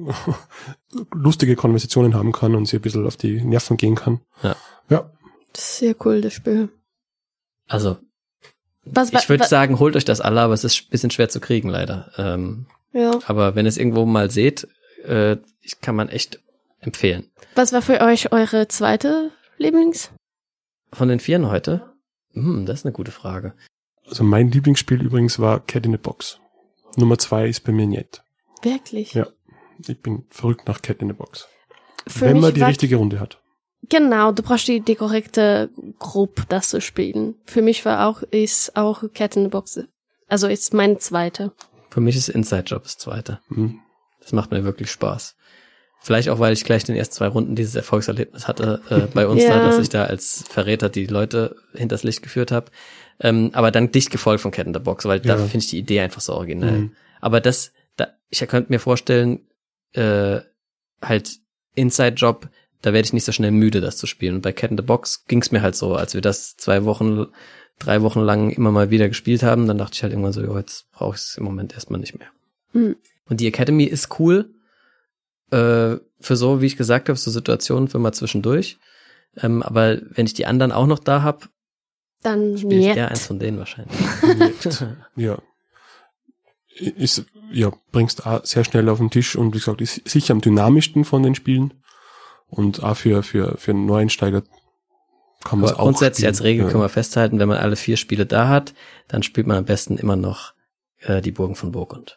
lustige Konversationen haben kann und sich ein bisschen auf die Nerven gehen kann. Ja. Sehr cool, das Spiel. Also, ich würde sagen, holt euch das alle, aber es ist ein bisschen schwer zu kriegen, leider. Ja. Aber wenn ihr es irgendwo mal seht, kann man echt empfehlen. Was war für euch eure zweite Lieblings? Von den 4 heute? Das ist eine gute Frage. Also mein Lieblingsspiel übrigens war Cat in the Box. Nummer 2 ist bei mir Niet. Wirklich? Ja. Ich bin verrückt nach Cat in the Box. Wenn man die richtige Runde hat. Genau, du brauchst die korrekte Gruppe, das zu spielen. Für mich ist auch Cat in the Box. Also ist mein zweiter. Für mich ist Inside Job das zweite. Das macht mir wirklich Spaß. Vielleicht auch, weil ich gleich in den ersten 2 Runden dieses Erfolgserlebnis hatte bei uns, dass ich da als Verräter die Leute hinters Licht geführt habe. Aber dann dicht gefolgt von Cat in the Box, weil da finde ich die Idee einfach so originell. Aber ich könnte mir vorstellen, halt Inside Job, da werde ich nicht so schnell müde, das zu spielen. Und bei Cat in the Box ging es mir halt so, als wir das 3 Wochen lang immer mal wieder gespielt haben, dann dachte ich halt irgendwann so, jetzt brauche ich es im Moment erstmal nicht mehr. Mhm. Und die Academy ist cool, für so, wie ich gesagt habe, so Situationen für mal zwischendurch. Aber wenn ich die anderen auch noch da habe, Dann spiele ich eher nicht. eins von denen wahrscheinlich. Ja. Bringst auch sehr schnell auf den Tisch und wie gesagt, ist sicher am dynamischsten von den Spielen und auch für einen Neueinsteiger kann man es auch Grundsätzlich spielen. als Regel können wir festhalten, wenn man alle 4 Spiele da hat, dann spielt man am besten immer noch die Burgen von Burgund.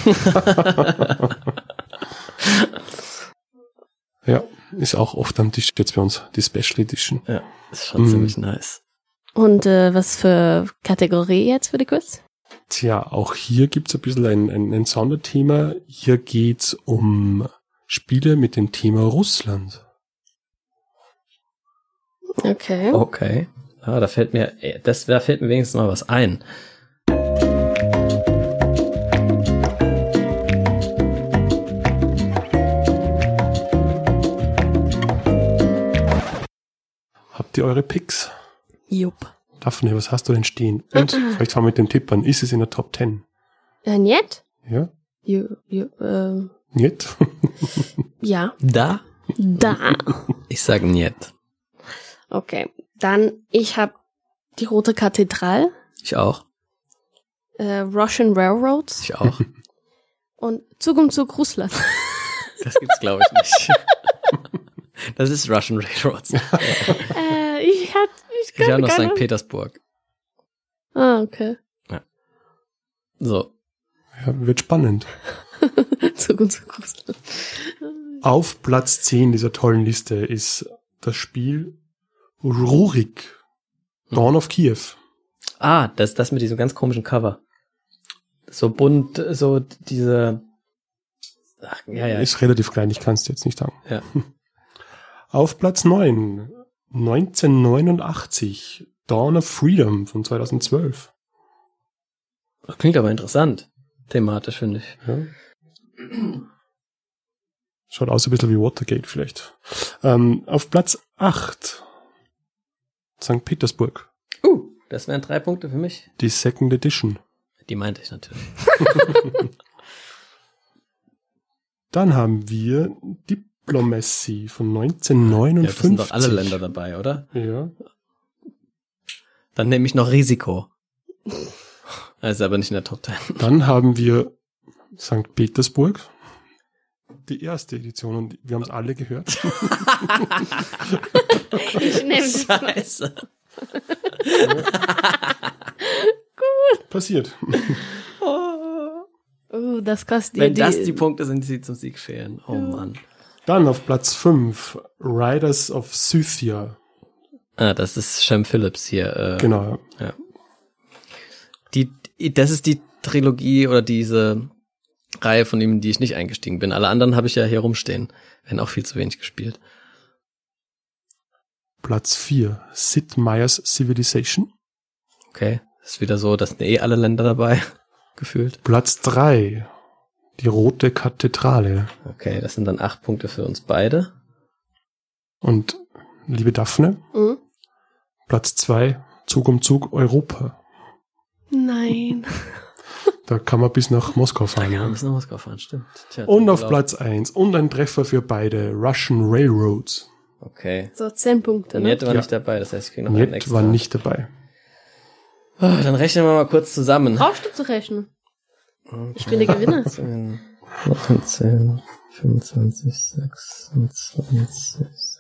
Ja, ist auch oft am Tisch jetzt bei uns, die Special Edition. Ja, ist schon ziemlich nice. Und was für Kategorie jetzt für die Quiz? Tja, auch hier gibt's ein bisschen ein Sonderthema. Hier geht's um Spiele mit dem Thema Russland. Okay. Okay. Ah, da fällt mir wenigstens mal was ein. Habt ihr eure Picks? Jupp. Daphne, was hast du denn stehen? Und vielleicht fangen wir mit dem Tipp an. Ist es in der Top 10? Niet? Ja? Nicht? Ja. Da? Da. Ich sage niet. Okay. Dann, ich habe die Rote Kathedrale, Ich auch. Russian Railroads Ich auch. und Zug um Zug Russland. Das gibt's, glaube ich, nicht. Das ist Russian Railroads. Ich Ich habe noch St. Petersburg. Ah, okay. So. Ja, wird spannend. Zug um Zug Russland. Auf Platz 10 dieser tollen Liste ist das Spiel Rurik. Dawn of Kiew. Ah, das mit diesem ganz komischen Cover. So bunt, so diese... Ach, ja. Ist relativ klein, ich kann es jetzt nicht sagen. Ja. Auf Platz 9, 1989, Dawn of Freedom von 2012. Das klingt aber interessant. Thematisch, finde ich. Ja. Schaut aus ein bisschen wie Watergate vielleicht. Auf Platz 8, St. Petersburg. Das wären 3 Punkte für mich. Die Second Edition. Die meinte ich natürlich. Dann haben wir Diplomacy von 1959. Ja, das sind doch alle Länder dabei, oder? Ja. Dann nehme ich noch Risiko. Das ist aber nicht in der Top 10. Dann haben wir St. Petersburg. Die erste Edition und wir haben es alle gehört. Ich nehme das. Scheiße. Passiert. Das kostet Wenn das die Punkte sind, die zum Sieg fehlen. Oh Mann. Dann auf Platz 5, Riders of Scythia. Ah, das ist Shem Phillips hier. Genau. Ja. Das ist die Trilogie oder diese Reihe von ihm, in die ich nicht eingestiegen bin. Alle anderen habe ich ja hier rumstehen. Werden auch viel zu wenig gespielt. Platz 4, Sid Meier's Civilization. Okay. Ist wieder so, das sind alle Länder dabei. Gefühlt. Platz 3, die Rote Kathedrale. Okay, das sind dann 8 Punkte für uns beide. Und liebe Daphne, Platz 2, Zug um Zug Europa. Nein. Da kann man bis nach Moskau fahren. Ja, wir Ja. müssen nach Moskau fahren, stimmt. Tja, Und auf Urlaub. Platz 1 und ein Treffer für beide, Russian Railroads. Okay. So 10 Punkte, ne? Niet war Ja. nicht dabei, das heißt, ich kriege noch einen Niet extra. war nicht dabei. Oh, dann rechnen wir mal kurz zusammen. Brauchst du zu rechnen? Ich bin der Gewinner. 10, 25, 26, 36.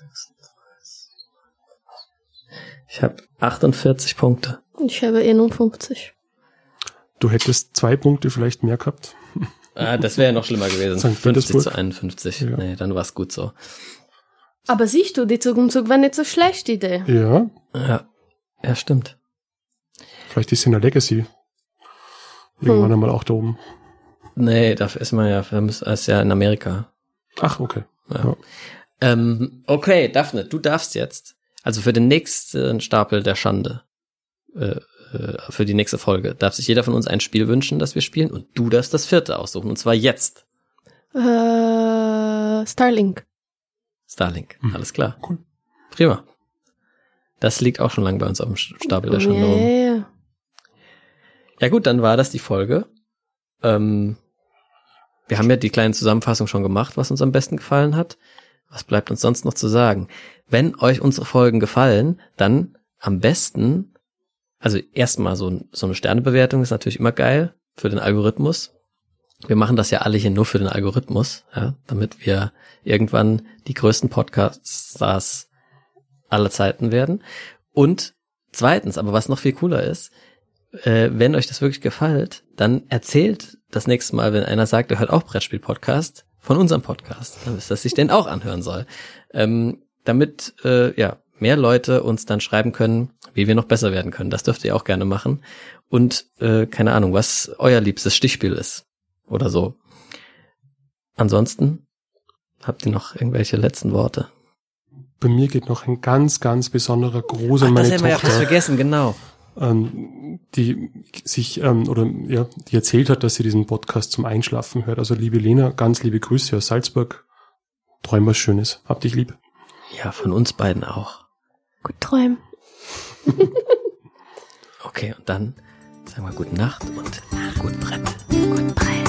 Ich habe 48 Punkte. Ich habe 51. Du hättest 2 Punkte vielleicht mehr gehabt. Ah, das wäre ja noch schlimmer gewesen. St. 50 Petersburg. zu 51. Ja. Nee, dann war's gut so. Aber siehst du, die Zug um Zug war nicht so schlecht, die Idee. Ja, Ja, stimmt. vielleicht ist sie in der Legacy. Irgendwann einmal auch da oben. Nee, dafür ist man ja, ist ja in Amerika. Ach, okay. Ja. Okay, Daphne, du darfst jetzt, also für den nächsten Stapel der Schande, für die nächste Folge, darf sich jeder von uns ein Spiel wünschen, das wir spielen, und du darfst das 4. aussuchen, und zwar jetzt. Starlink. Starlink, alles klar. Cool. Prima. Das liegt auch schon lange bei uns auf dem Stapel der Schande rum. Yeah. Ja gut, dann war das die Folge. wir haben ja die kleine Zusammenfassung schon gemacht, was uns am besten gefallen hat. Was bleibt uns sonst noch zu sagen? Wenn euch unsere Folgen gefallen, dann am besten, also erstmal so eine Sternebewertung ist natürlich immer geil für den Algorithmus. Wir machen das ja alle hier nur für den Algorithmus, ja, damit wir irgendwann die größten Podcast-Stars aller Zeiten werden. Und zweitens, aber was noch viel cooler ist, wenn euch das wirklich gefällt, dann erzählt das nächste Mal, wenn einer sagt, er hört auch Brettspiel-Podcast, von unserem Podcast, dass sich den auch anhören soll. Damit mehr Leute uns dann schreiben können, wie wir noch besser werden können. Das dürft ihr auch gerne machen. Und keine Ahnung, was euer liebstes Stichspiel ist. Oder so. Ansonsten habt ihr noch irgendwelche letzten Worte? Bei mir geht noch ein ganz, ganz besonderer Gruß an meine Tochter. Das haben wir ja fast vergessen, genau. Die erzählt hat, dass sie diesen Podcast zum Einschlafen hört. Also liebe Lena, ganz liebe Grüße aus Salzburg. Träum was Schönes. Hab dich lieb. Ja, von uns beiden auch. Gut träumen. Okay, und dann sagen wir gute Nacht und gut Brett. Gut Brett.